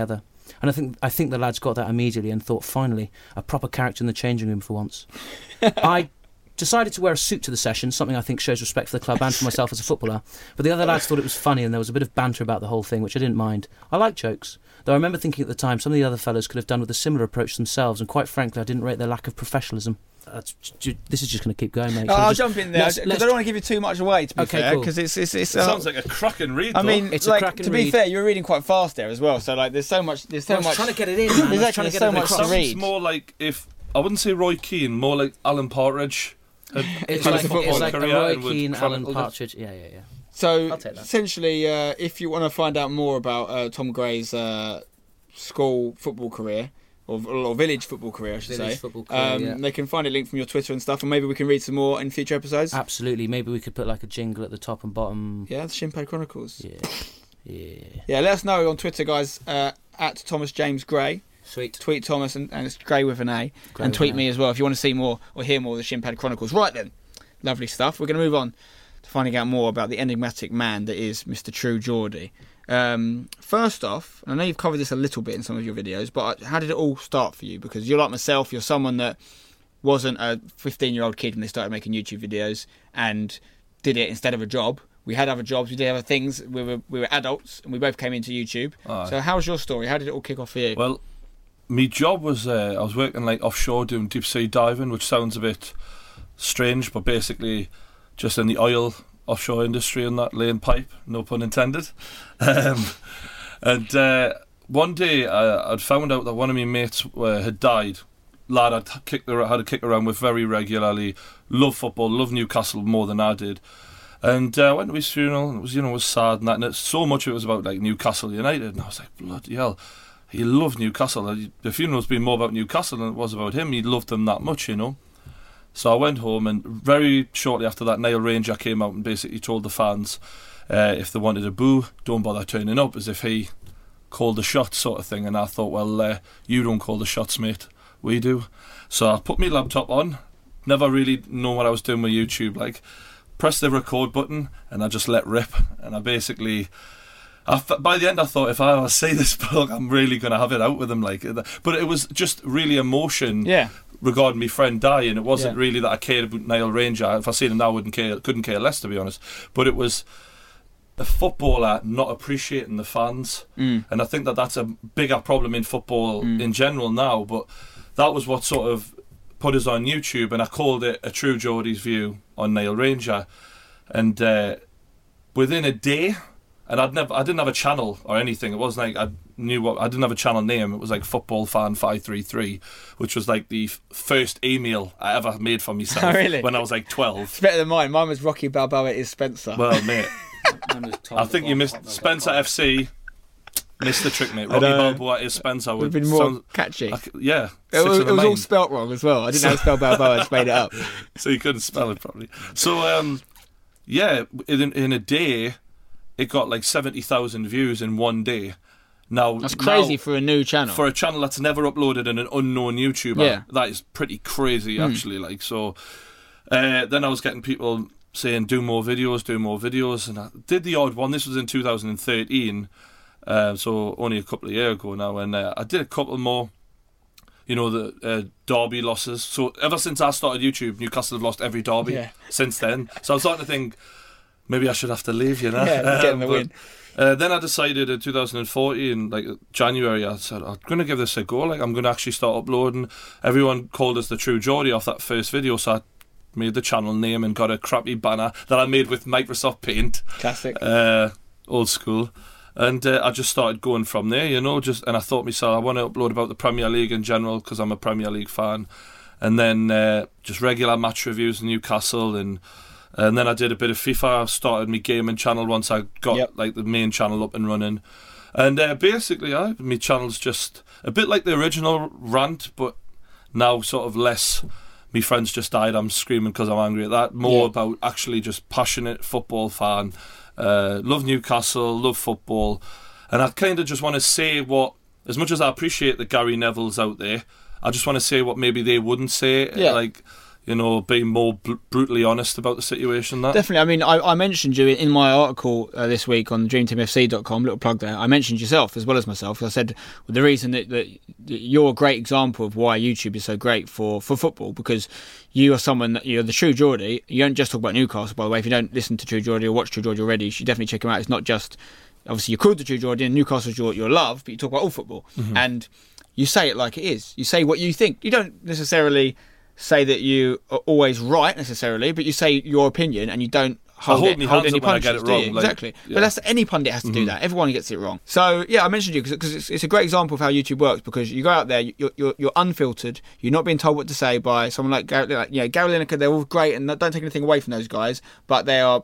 B: And I think the lads got that immediately and thought, finally, a proper character in the changing room for once. I decided to wear a suit to the session, something I think shows respect for the club and for myself as a footballer. But the other lads thought it was funny, and there was a bit of banter about the whole thing, which I didn't mind. I like jokes, though I remember thinking at the time some of the other fellas could have done with a similar approach themselves, and quite frankly, I didn't rate their lack of professionalism. This is just going to keep going, mate.
A: I'll jump in there because I don't want to give you too much away. To be fair,
B: cool.
A: because it
C: sounds like a cracking read.
A: I mean,
B: it's
A: like,
B: a cracking
A: to be fair, you were reading quite fast there as well. So like, there's so much.
B: I was trying to get it in. Man.
A: There's actually so much to read.
C: It's more like if I wouldn't say Roy Keane, more like Alan Partridge.
B: It's like a Roy Keane, Alan Partridge. Yeah.
A: So essentially, if you want to find out more about Tom Gray's school football career, or village football career, I should say.
B: Football career,
A: They can find a link from your Twitter and stuff, and maybe we can read some more in future episodes.
B: Absolutely. Maybe we could put like a jingle at the top and bottom.
A: Yeah, the Shinpad Chronicles.
B: Yeah.
A: Let us know on Twitter, guys. At Thomas James Gray.
B: Sweet.
A: Tweet Thomas and it's Gray with an A. And tweet me as well if you want to see more or hear more of the Shinpad Chronicles. Right then, lovely stuff. We're going to move on to finding out more about the enigmatic man that is Mr. True Geordie. First off, I know you've covered this a little bit in some of your videos, but how did it all start for you? Because you're like myself, you're someone that wasn't a 15-year-old kid when they started making YouTube videos and did it instead of a job. We had other jobs, we did other things, we were adults, and we both came into YouTube. So how was your story? How did it all kick off for you?
C: Well, my job was, I was working like offshore doing deep sea diving, which sounds a bit strange, but basically just in the oil offshore industry and that, laying pipe, no pun intended. And one day I'd found out that one of my mates had died. Lad had to kick around with very regularly, loved football, loved Newcastle more than I did. And I went to his funeral, and it was sad and that, and so much of it was about like Newcastle United, and I was like, bloody hell, he loved Newcastle. The funeral's been more about Newcastle than it was about him. He loved them that much, So I went home, and very shortly after that, Niall Ranger came out and basically told the fans if they wanted a boo, don't bother turning up, as if he called the shots sort of thing. And I thought, well, you don't call the shots, mate, we do. So I put my laptop on, never really know what I was doing with YouTube, like, pressed the record button, and I just let rip. And I basically, by the end I thought, if I ever see this book, I'm really going to have it out with him. But it was just really emotion.
A: Yeah.
C: Regarding my friend dying, it wasn't really that I cared about Niall Ranger. If I seen him now, couldn't care less, to be honest. But it was a footballer not appreciating the fans, and I think that's a bigger problem in football in general now. But that was what sort of put us on YouTube, and I called it A True Geordie's View on Niall Ranger. And within a day, and I didn't have a channel or anything. It wasn't like I didn't have a channel name. It was like Football Fan 533, which was like the first email I ever made for myself.
A: Oh, really?
C: When I was like 12.
A: It's better than mine. Mine was Rocky Balboa is Spencer.
C: Well, mate, I think you missed Spencer FC. Missed the trick, mate. Rocky Balboa is Spencer.
A: Would have been more catchy.
C: Yeah.
A: It was all spelt wrong as well. I didn't know how to spell Balboa. I just made it up.
C: So you couldn't spell it properly. So, in a day, it got like 70,000 views in one day. Now
A: that's crazy for a new channel.
C: For a channel that's never uploaded and an unknown YouTuber, that is pretty crazy, actually. Then I was getting people saying, do more videos, and I did the odd one. This was in 2013, so only a couple of years ago now, and I did a couple more. The derby losses. So ever since I started YouTube, Newcastle have lost every derby since then. So I'm starting to think, maybe I should have to leave,
A: getting the win.
C: Then I decided in 2014, like January, I said, I'm going to give this a go. Like, I'm going to actually start uploading. Everyone called us the True Geordie off that first video, so I made the channel name and got a crappy banner that I made with Microsoft Paint.
A: Classic.
C: Old school. And I just started going from there, and I thought myself, I want to upload about the Premier League in general, because I'm a Premier League fan. And then just regular match reviews in Newcastle, and then I did a bit of FIFA. I started my gaming channel once I got like the main channel up and running. And basically, my channel's just a bit like the original rant, but now sort of less. My friends just died, I'm screaming because I'm angry at that. More about actually just passionate football fan. Love Newcastle, love football. And I kind of just want to say what, as much as I appreciate the Gary Nevilles out there, I just want to say what maybe they wouldn't say. being more brutally honest about the situation. That
A: definitely. I mean, I mentioned you in my article this week on DreamTeamFC.com. Little plug there. I mentioned yourself as well as myself. I said the reason that you're a great example of why YouTube is so great for football, because you are someone that you're the true Geordie. You don't just talk about Newcastle, by the way. If you don't listen to True Geordie or watch True Geordie already, you should definitely check him out. It's not just, obviously you're called the True Geordie and Newcastle's your love, but you talk about all football and you say it like it is. You say what you think. You don't necessarily say that you are always right necessarily, but you say your opinion and you don't hold any punches, do you? Exactly. Yeah. But any pundit has to do that. Everyone gets it wrong. So yeah, I mentioned you because it's a great example of how YouTube works, because you go out there, you're unfiltered, you're not being told what to say by someone like Gary Lineker. They're all great, and don't take anything away from those guys, but they're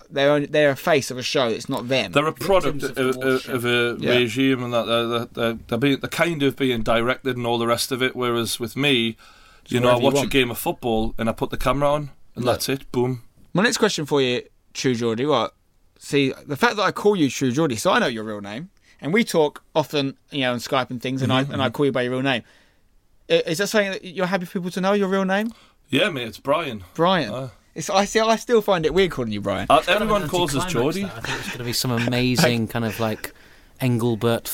A: a face of a show. It's not them.
C: They're a product of a regime, and that they're kind of being directed and all the rest of it. Whereas with me, I watch a game of football and I put the camera on and that's it. Boom.
A: My next question for you, True Geordie. See, the fact that I call you True Geordie, so I know your real name, and we talk often, on Skype and things, and I call you by your real name. Is that something that you're happy for people to know your real name?
C: Yeah, mate, it's Brian.
A: Brian. I still find it weird calling you Brian.
C: Everyone calls us Geordie.
B: I think it's going to be some amazing kind of like Engelbert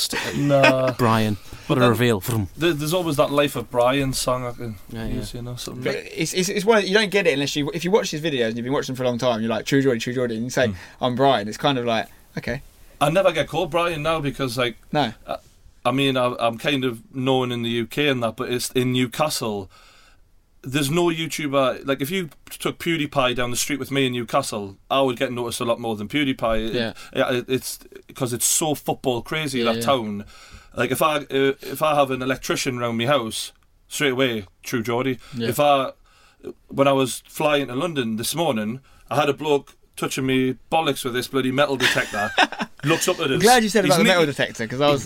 B: Funkel Brian. What a reveal.
C: There's always that Life of Brian song I can use, something.
A: But it's one you don't get it unless if you watch his videos and you've been watching them for a long time. You're like True Geordie, and you say I'm Brian. It's kind of like, okay.
C: I never get called Brian now because
A: no.
C: I mean, I'm kind of known in the UK and that, but it's in Newcastle. There's no YouTuber, like if you took PewDiePie down the street with me in Newcastle, I would get noticed a lot more than PewDiePie. It's because it's so football crazy, that town. Like if I have an electrician around my house, straight away, True Geordie. Yeah. When I was flying to London this morning, I had a bloke touching me bollocks with this bloody metal detector. Looks up at us.
A: I'm glad you said about the metal detector, because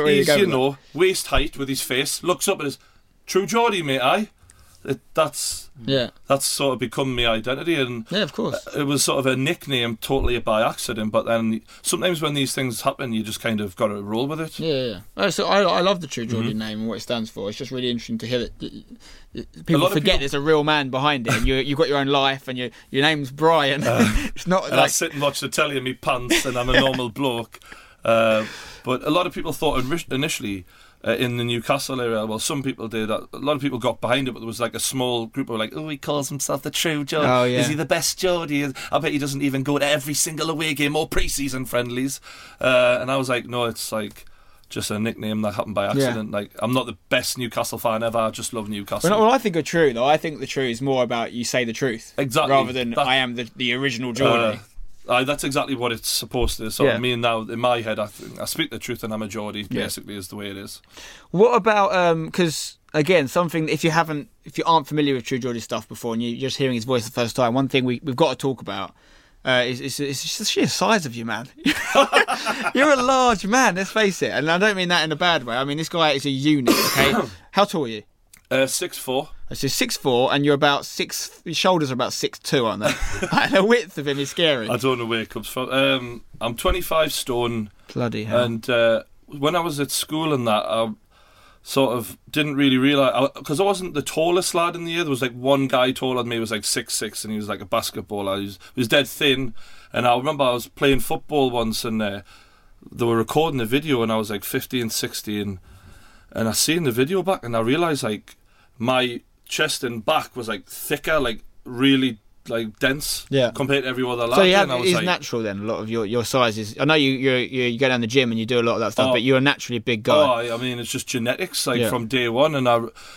C: he's waist height with his face, looks up at us. True Geordie, mate, that's sort of become my identity, and
A: of course
C: it was sort of a nickname totally by accident, but then sometimes when these things happen you just kind of got to roll with it.
A: So I love the True Geordie name and what it stands for. It's just really interesting to hear that people forget there's a real man behind it, and you've got your own life, and your name's Brian. It's not
C: I sit and watch the telly in me pants and I'm a normal bloke, but a lot of people thought initially in the Newcastle area, well, some people did. A lot of people got behind it, but there was like a small group of he calls himself the True Geordie.
A: Oh, yeah.
C: Is he the best Geordie? I bet he doesn't even go to every single away game or pre-season friendlies. And I was like, no, it's like just a nickname that happened by accident. Like, I'm not the best Newcastle fan ever. I just love Newcastle.
A: Well, I think of True, though. I think the True is more about you say the truth.
C: Exactly.
A: Rather than I am the original Geordie.
C: That's exactly what it's supposed to. So me, now in my head, I speak the truth and I'm a Geordie. Basically, is the way it is.
A: What about because again, something if you aren't familiar with True Geordie stuff before and you're just hearing his voice the first time, one thing we've got to talk about is just the sheer size of you, man. You're a large man. Let's face it, and I don't mean that in a bad way. I mean this guy is a unit. Okay, how tall are you?
C: 6'4".
A: So 6'4", and you're about 6. Your shoulders are about 6'2", aren't they? And the width of him is scary.
C: I don't know where it comes from. I'm 25 stone.
A: Bloody hell!
C: And when I was at school and that, I sort of didn't really realise, because I wasn't the tallest lad in the year. There was like one guy taller than me. He was like 6'6", and he was like a basketballer. He was dead thin. And I remember I was playing football once, and they were recording the video, and I was like 15, 16. And I seen the video back, and I realised like my chest and back was like thicker, like really like dense, compared to every other lad.
A: So it's natural then. A lot of your size is. I know you go down the gym and you do a lot of that stuff, but you're a naturally big guy.
C: I mean, it's just genetics, like from day one. And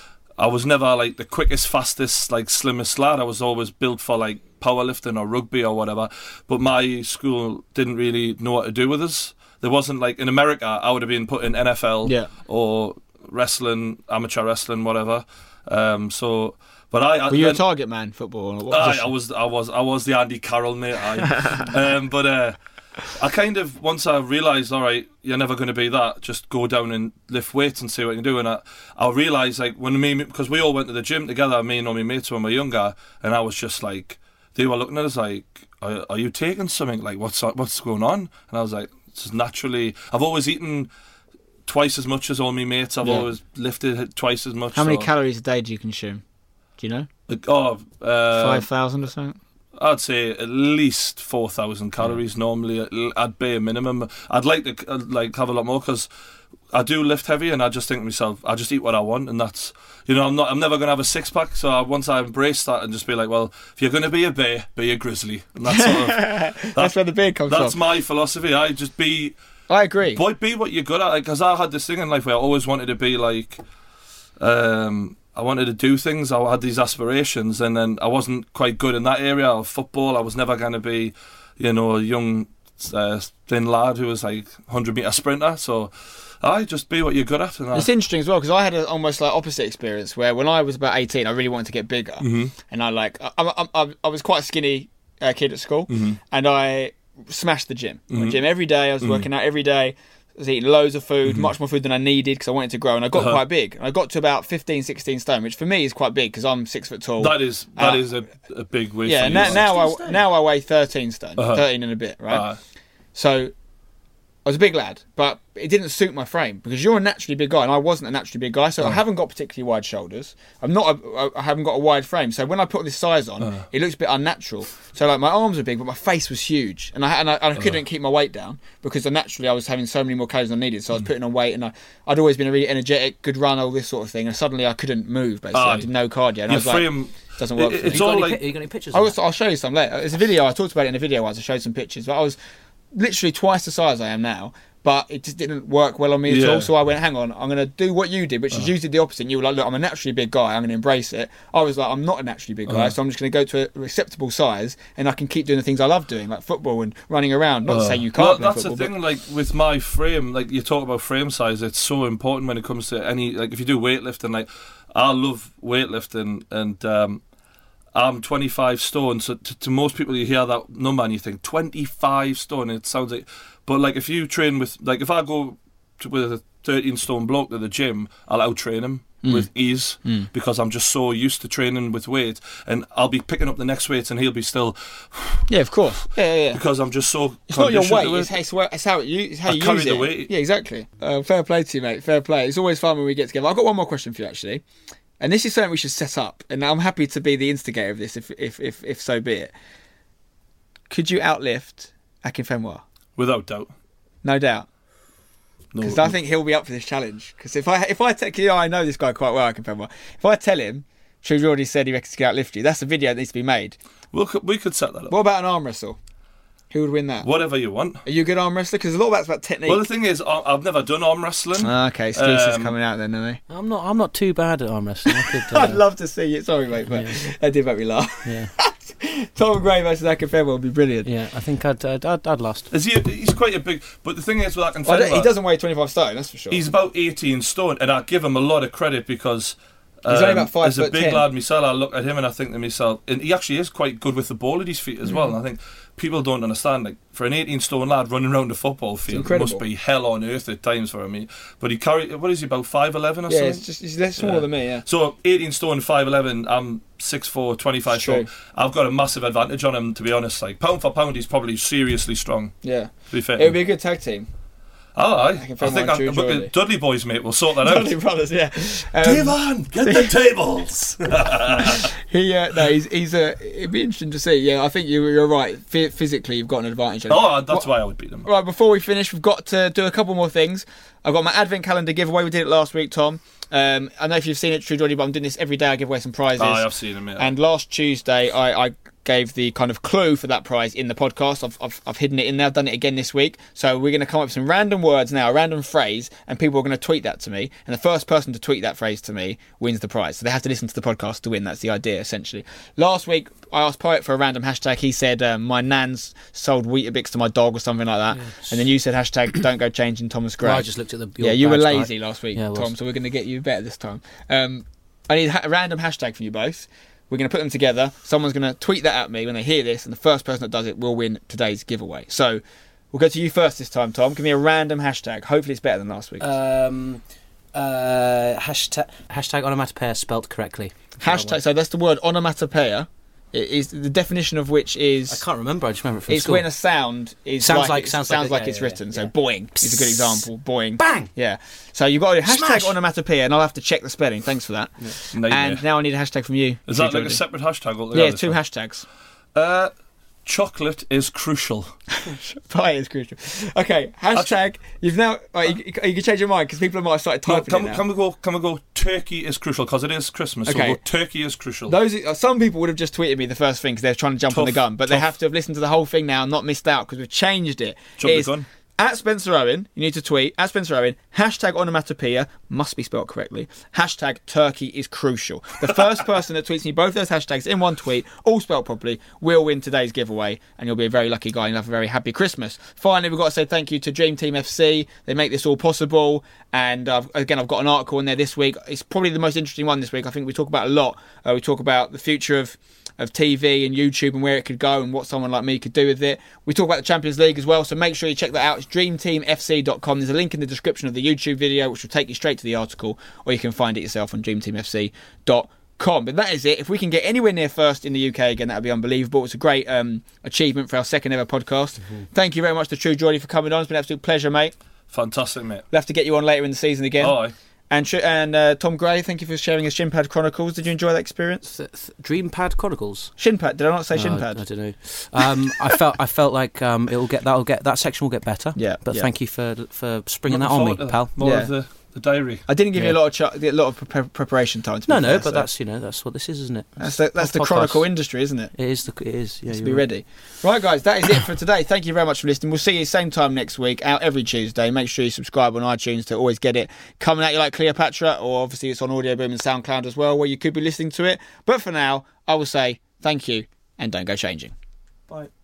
C: I was never like the quickest, fastest, like slimmest lad. I was always built for like powerlifting or rugby or whatever. But my school didn't really know what to do with us. There wasn't like in America, I would have been put in NFL or wrestling, amateur wrestling, whatever. Were
A: you a target man, football?
C: I was the Andy Carroll, mate. I kind of, once I realised, all right, you're never going to be that, just go down and lift weights and see what you can do. And I realised, like, because we all went to the gym together, me and all my mates when we were younger, and I was just like, they were looking at us like, are you taking something? Like, what's going on? And I was like, just naturally, I've always eaten twice as much as all my mates. I've always lifted twice as much.
A: How many calories a day do you consume? Do you know?
C: 5,000
A: or something?
C: I'd say at least 4,000 calories normally at bare minimum. I'd like to have a lot more because I do lift heavy, and I just think to myself, I just eat what I want, and that's, I'm never going to have a six pack. So once I embrace that and just be like, well, if you're going to be a bear, be a grizzly, and that's sort of
A: that's where the beard comes from.
C: That's my philosophy. I
A: agree.
C: Boy, be what you're good at. Because I had this thing in life where I always wanted to be like, I wanted to do things. I had these aspirations, and then I wasn't quite good in that area of football. I was never going to be, a young thin lad who was like 100-meter sprinter. So just be what you're good at.
A: It's interesting as well because I had an almost like opposite experience where when I was about 18, I really wanted to get bigger, and I was quite a skinny kid at school, and I smashed the gym. The gym every day. I was working out every day. I was eating loads of food, much more food than I needed because I wanted to grow, and I got quite big. I got to about 15, 16 stone, which for me is quite big because I'm 6 foot tall.
C: That is a big weight.
A: Yeah, now I weigh 13 stone, 13 and a bit, right? So I was a big lad, but it didn't suit my frame because you're a naturally big guy and I wasn't a naturally big guy, so I haven't got particularly wide shoulders. I haven't got a wide frame, so when I put this size on, it looks a bit unnatural. So like my arms were big, but my face was huge, and I couldn't keep my weight down because naturally I was having so many more calories than I needed. So I was putting on weight, and I'd always been a really energetic, good run, all this sort of thing, and suddenly I couldn't move. Basically, I did no cardio, and I was
C: frame,
A: like, doesn't work.
B: It's all like. You got any pictures?
A: I'll show you some later. It's a video. I talked about it in a video once. I showed some pictures, but I was literally twice the size I am now. But it just didn't work well on me at all. So I went, hang on, I'm going to do what you did, which is you did the opposite. And you were like, look, I'm a naturally big guy. I'm going to embrace it. I was like, I'm not a naturally big guy, so I'm just going to go to a acceptable size, and I can keep doing the things I love doing, like football and running around. Not to say you can't play
C: that's
A: football.
C: The thing, like with my frame, like you talk about frame size, it's so important when it comes to any, like if you do weightlifting, like I love weightlifting, and I'm 25 stone, so to most people you hear that number and you think 25 stone, it sounds like, but like if you train with, like if I go with a 13 stone bloke to the gym, I'll out train him with ease because I'm just so used to training with weight, and I'll be picking up the next weights and he'll be still.
A: Yeah, of course. Yeah.
C: Because I'm just so.
A: It's not your weight. It's how you use
C: the weight.
A: Yeah, exactly. Fair play to you, mate. Fair play. It's always fun when we get together. I've got one more question for you, actually. And this is something we should set up, and I'm happy to be the instigator of this, if so be it. Could you outlift Akinfenwa?
C: Without doubt.
A: No doubt. Because I think he'll be up for this challenge. Because if I tell I know this guy quite well, Akinfenwa. If I tell him, Trude's already said he reckons he can outlift you. That's a video that needs to be made.
C: We could set that up.
A: What about an arm wrestle? Who would win that?
C: Whatever you want.
A: Are you a good arm wrestler? Because a lot of that's about technique.
C: Well, the thing is, I've never done arm wrestling.
A: Okay, excuses coming out then, aren't they?
B: I'm not too bad at arm wrestling.
A: I'd love to see it. Sorry, mate, but that did make me laugh.
B: Yeah.
A: Tom Gray versus Akinfenwa would be brilliant.
B: Yeah, I think I'd last.
C: He's quite a big, but the thing is with Akinfenwa,
A: he doesn't weigh 25 stone, that's for sure.
C: He's about 18 stone, and I give him a lot of credit because
A: he's only about 5
C: as a big
A: 10.
C: lad myself, I look at him and I think to myself, and he actually is quite good with the ball at his feet as well. And I think people don't understand, like for an 18 stone lad running around the football field, it must be hell on earth at times for him. But he what is he, about 5'11" or something?
A: Yeah, he's less smaller than me. Yeah.
C: So 18 stone, 5'11", I'm 6'4", 25 stone. I've got a massive advantage on him, to be honest. Like pound for pound, he's probably seriously strong.
A: Yeah.
C: To be fair,
A: it would be a good tag team.
C: Oh, I think Dudley boys, mate, we'll sort that out.
A: Dudley brothers, yeah.
C: Devon, get the tables.
A: It'd be interesting to see. Yeah, I think you're right. Physically, you've got an advantage.
C: That's why I would beat them.
A: Right, before we finish, we've got to do a couple more things. I've got my advent calendar giveaway. We did it last week, Tom. I know if you've seen it, Trude already, but I'm doing this every day. I give away some prizes.
C: I've seen them. Yeah.
A: And last Tuesday, I gave the kind of clue for that prize in the podcast. I've hidden it in there. I've done it again this week. So we're going to come up with some random words now, a random phrase, and people are going to tweet that to me. And the first person to tweet that phrase to me wins the prize. So they have to listen to the podcast to win. That's the idea, essentially. Last week, I asked Poet for a random hashtag. He said, my nan's sold Weetabix to my dog or something like that. Yes. And then you said hashtag don't go changing Thomas Gray.
B: Well, I just looked at the...
A: Yeah, you were lazy last week, Tom, so we're going to get you better this time. I need a random hashtag from you both. We're going to put them together. Someone's going to tweet that at me when they hear this, and the first person that does it will win today's giveaway. So we'll go to you first this time, Tom. Give me a random hashtag. Hopefully it's better than last week.
B: Hashtag onomatopoeia spelt correctly.
A: Hashtag, so that's the word onomatopoeia It is the definition of which is...
B: I can't remember. I just remember it from
A: It's
B: school.
A: when a sound is
B: sounds like
A: it's written. So boing is a good example. Boing.
B: Bang!
A: Yeah. So you've got a hashtag
B: Smash!
A: onomatopoeia, and I'll have to check the spelling. Thanks for that.
C: Nightmare.
A: And now I need a hashtag from you.
C: Is that like
A: Jordan.
C: a separate hashtag altogether?
A: Yeah, 2 hashtags.
C: Chocolate is crucial.
A: Pie is crucial. Okay, hashtag. You've now. You can change your mind because people might have started typing it now.
C: Can we go? Turkey is crucial because it is Christmas.
A: Okay.
C: So we'll go, turkey is crucial.
A: Some people would have just tweeted me the first thing because they're trying to jump on the gun, but they have to have listened to the whole thing now and not missed out because we've changed it.
C: Jump the gun.
A: At Spencer Owen, you need to tweet at Spencer Owen, hashtag onomatopoeia, must be spelled correctly, hashtag turkey is crucial. The first person that tweets me both those hashtags in one tweet, all spelled properly, will win today's giveaway, and you'll be a very lucky guy and you'll have a very happy Christmas. Finally, we've got to say thank you to Dream Team FC. They make this all possible, and again, I've got an article in there this week. It's probably the most interesting one this week. I think we talk about a lot. We talk about the future of TV and YouTube and where it could go and what someone like me could do with it. We talk about the Champions League as well, so make sure you check that out. It's dreamteamfc.com. There's a link in the description of the YouTube video which will take you straight to the article, or you can find it yourself on dreamteamfc.com. But that is it. If we can get anywhere near first in the UK again, that would be unbelievable. It's a great achievement for our second ever podcast. Thank you very much to True Geordie for coming on. It's been an absolute pleasure, mate.
C: Fantastic, mate.
A: We'll have to get you on later in the season again.
C: Oh, aye.
A: And Tom Gray, thank you for sharing his Shinpad Chronicles. Did you enjoy that experience?
B: Dreampad Chronicles.
A: Shinpad. Did I not say Shinpad?
B: I don't know. I felt like that section will get better.
A: Yeah.
B: But
A: yeah.
B: thank you for springing that on me, pal.
C: More of the diary.
A: I didn't give you a lot of preparation time.
B: But that's what this is, isn't it?
A: That's the Chronicle industry, isn't it?
B: It is. Yeah,
A: to be ready. Right, guys, that is it for today. Thank you very much for listening. We'll see you same time next week, out every Tuesday. Make sure you subscribe on iTunes to always get it coming at you like Cleopatra, or obviously it's on Audio Boom and SoundCloud as well, where you could be listening to it. But for now, I will say thank you and don't go changing.
C: Bye.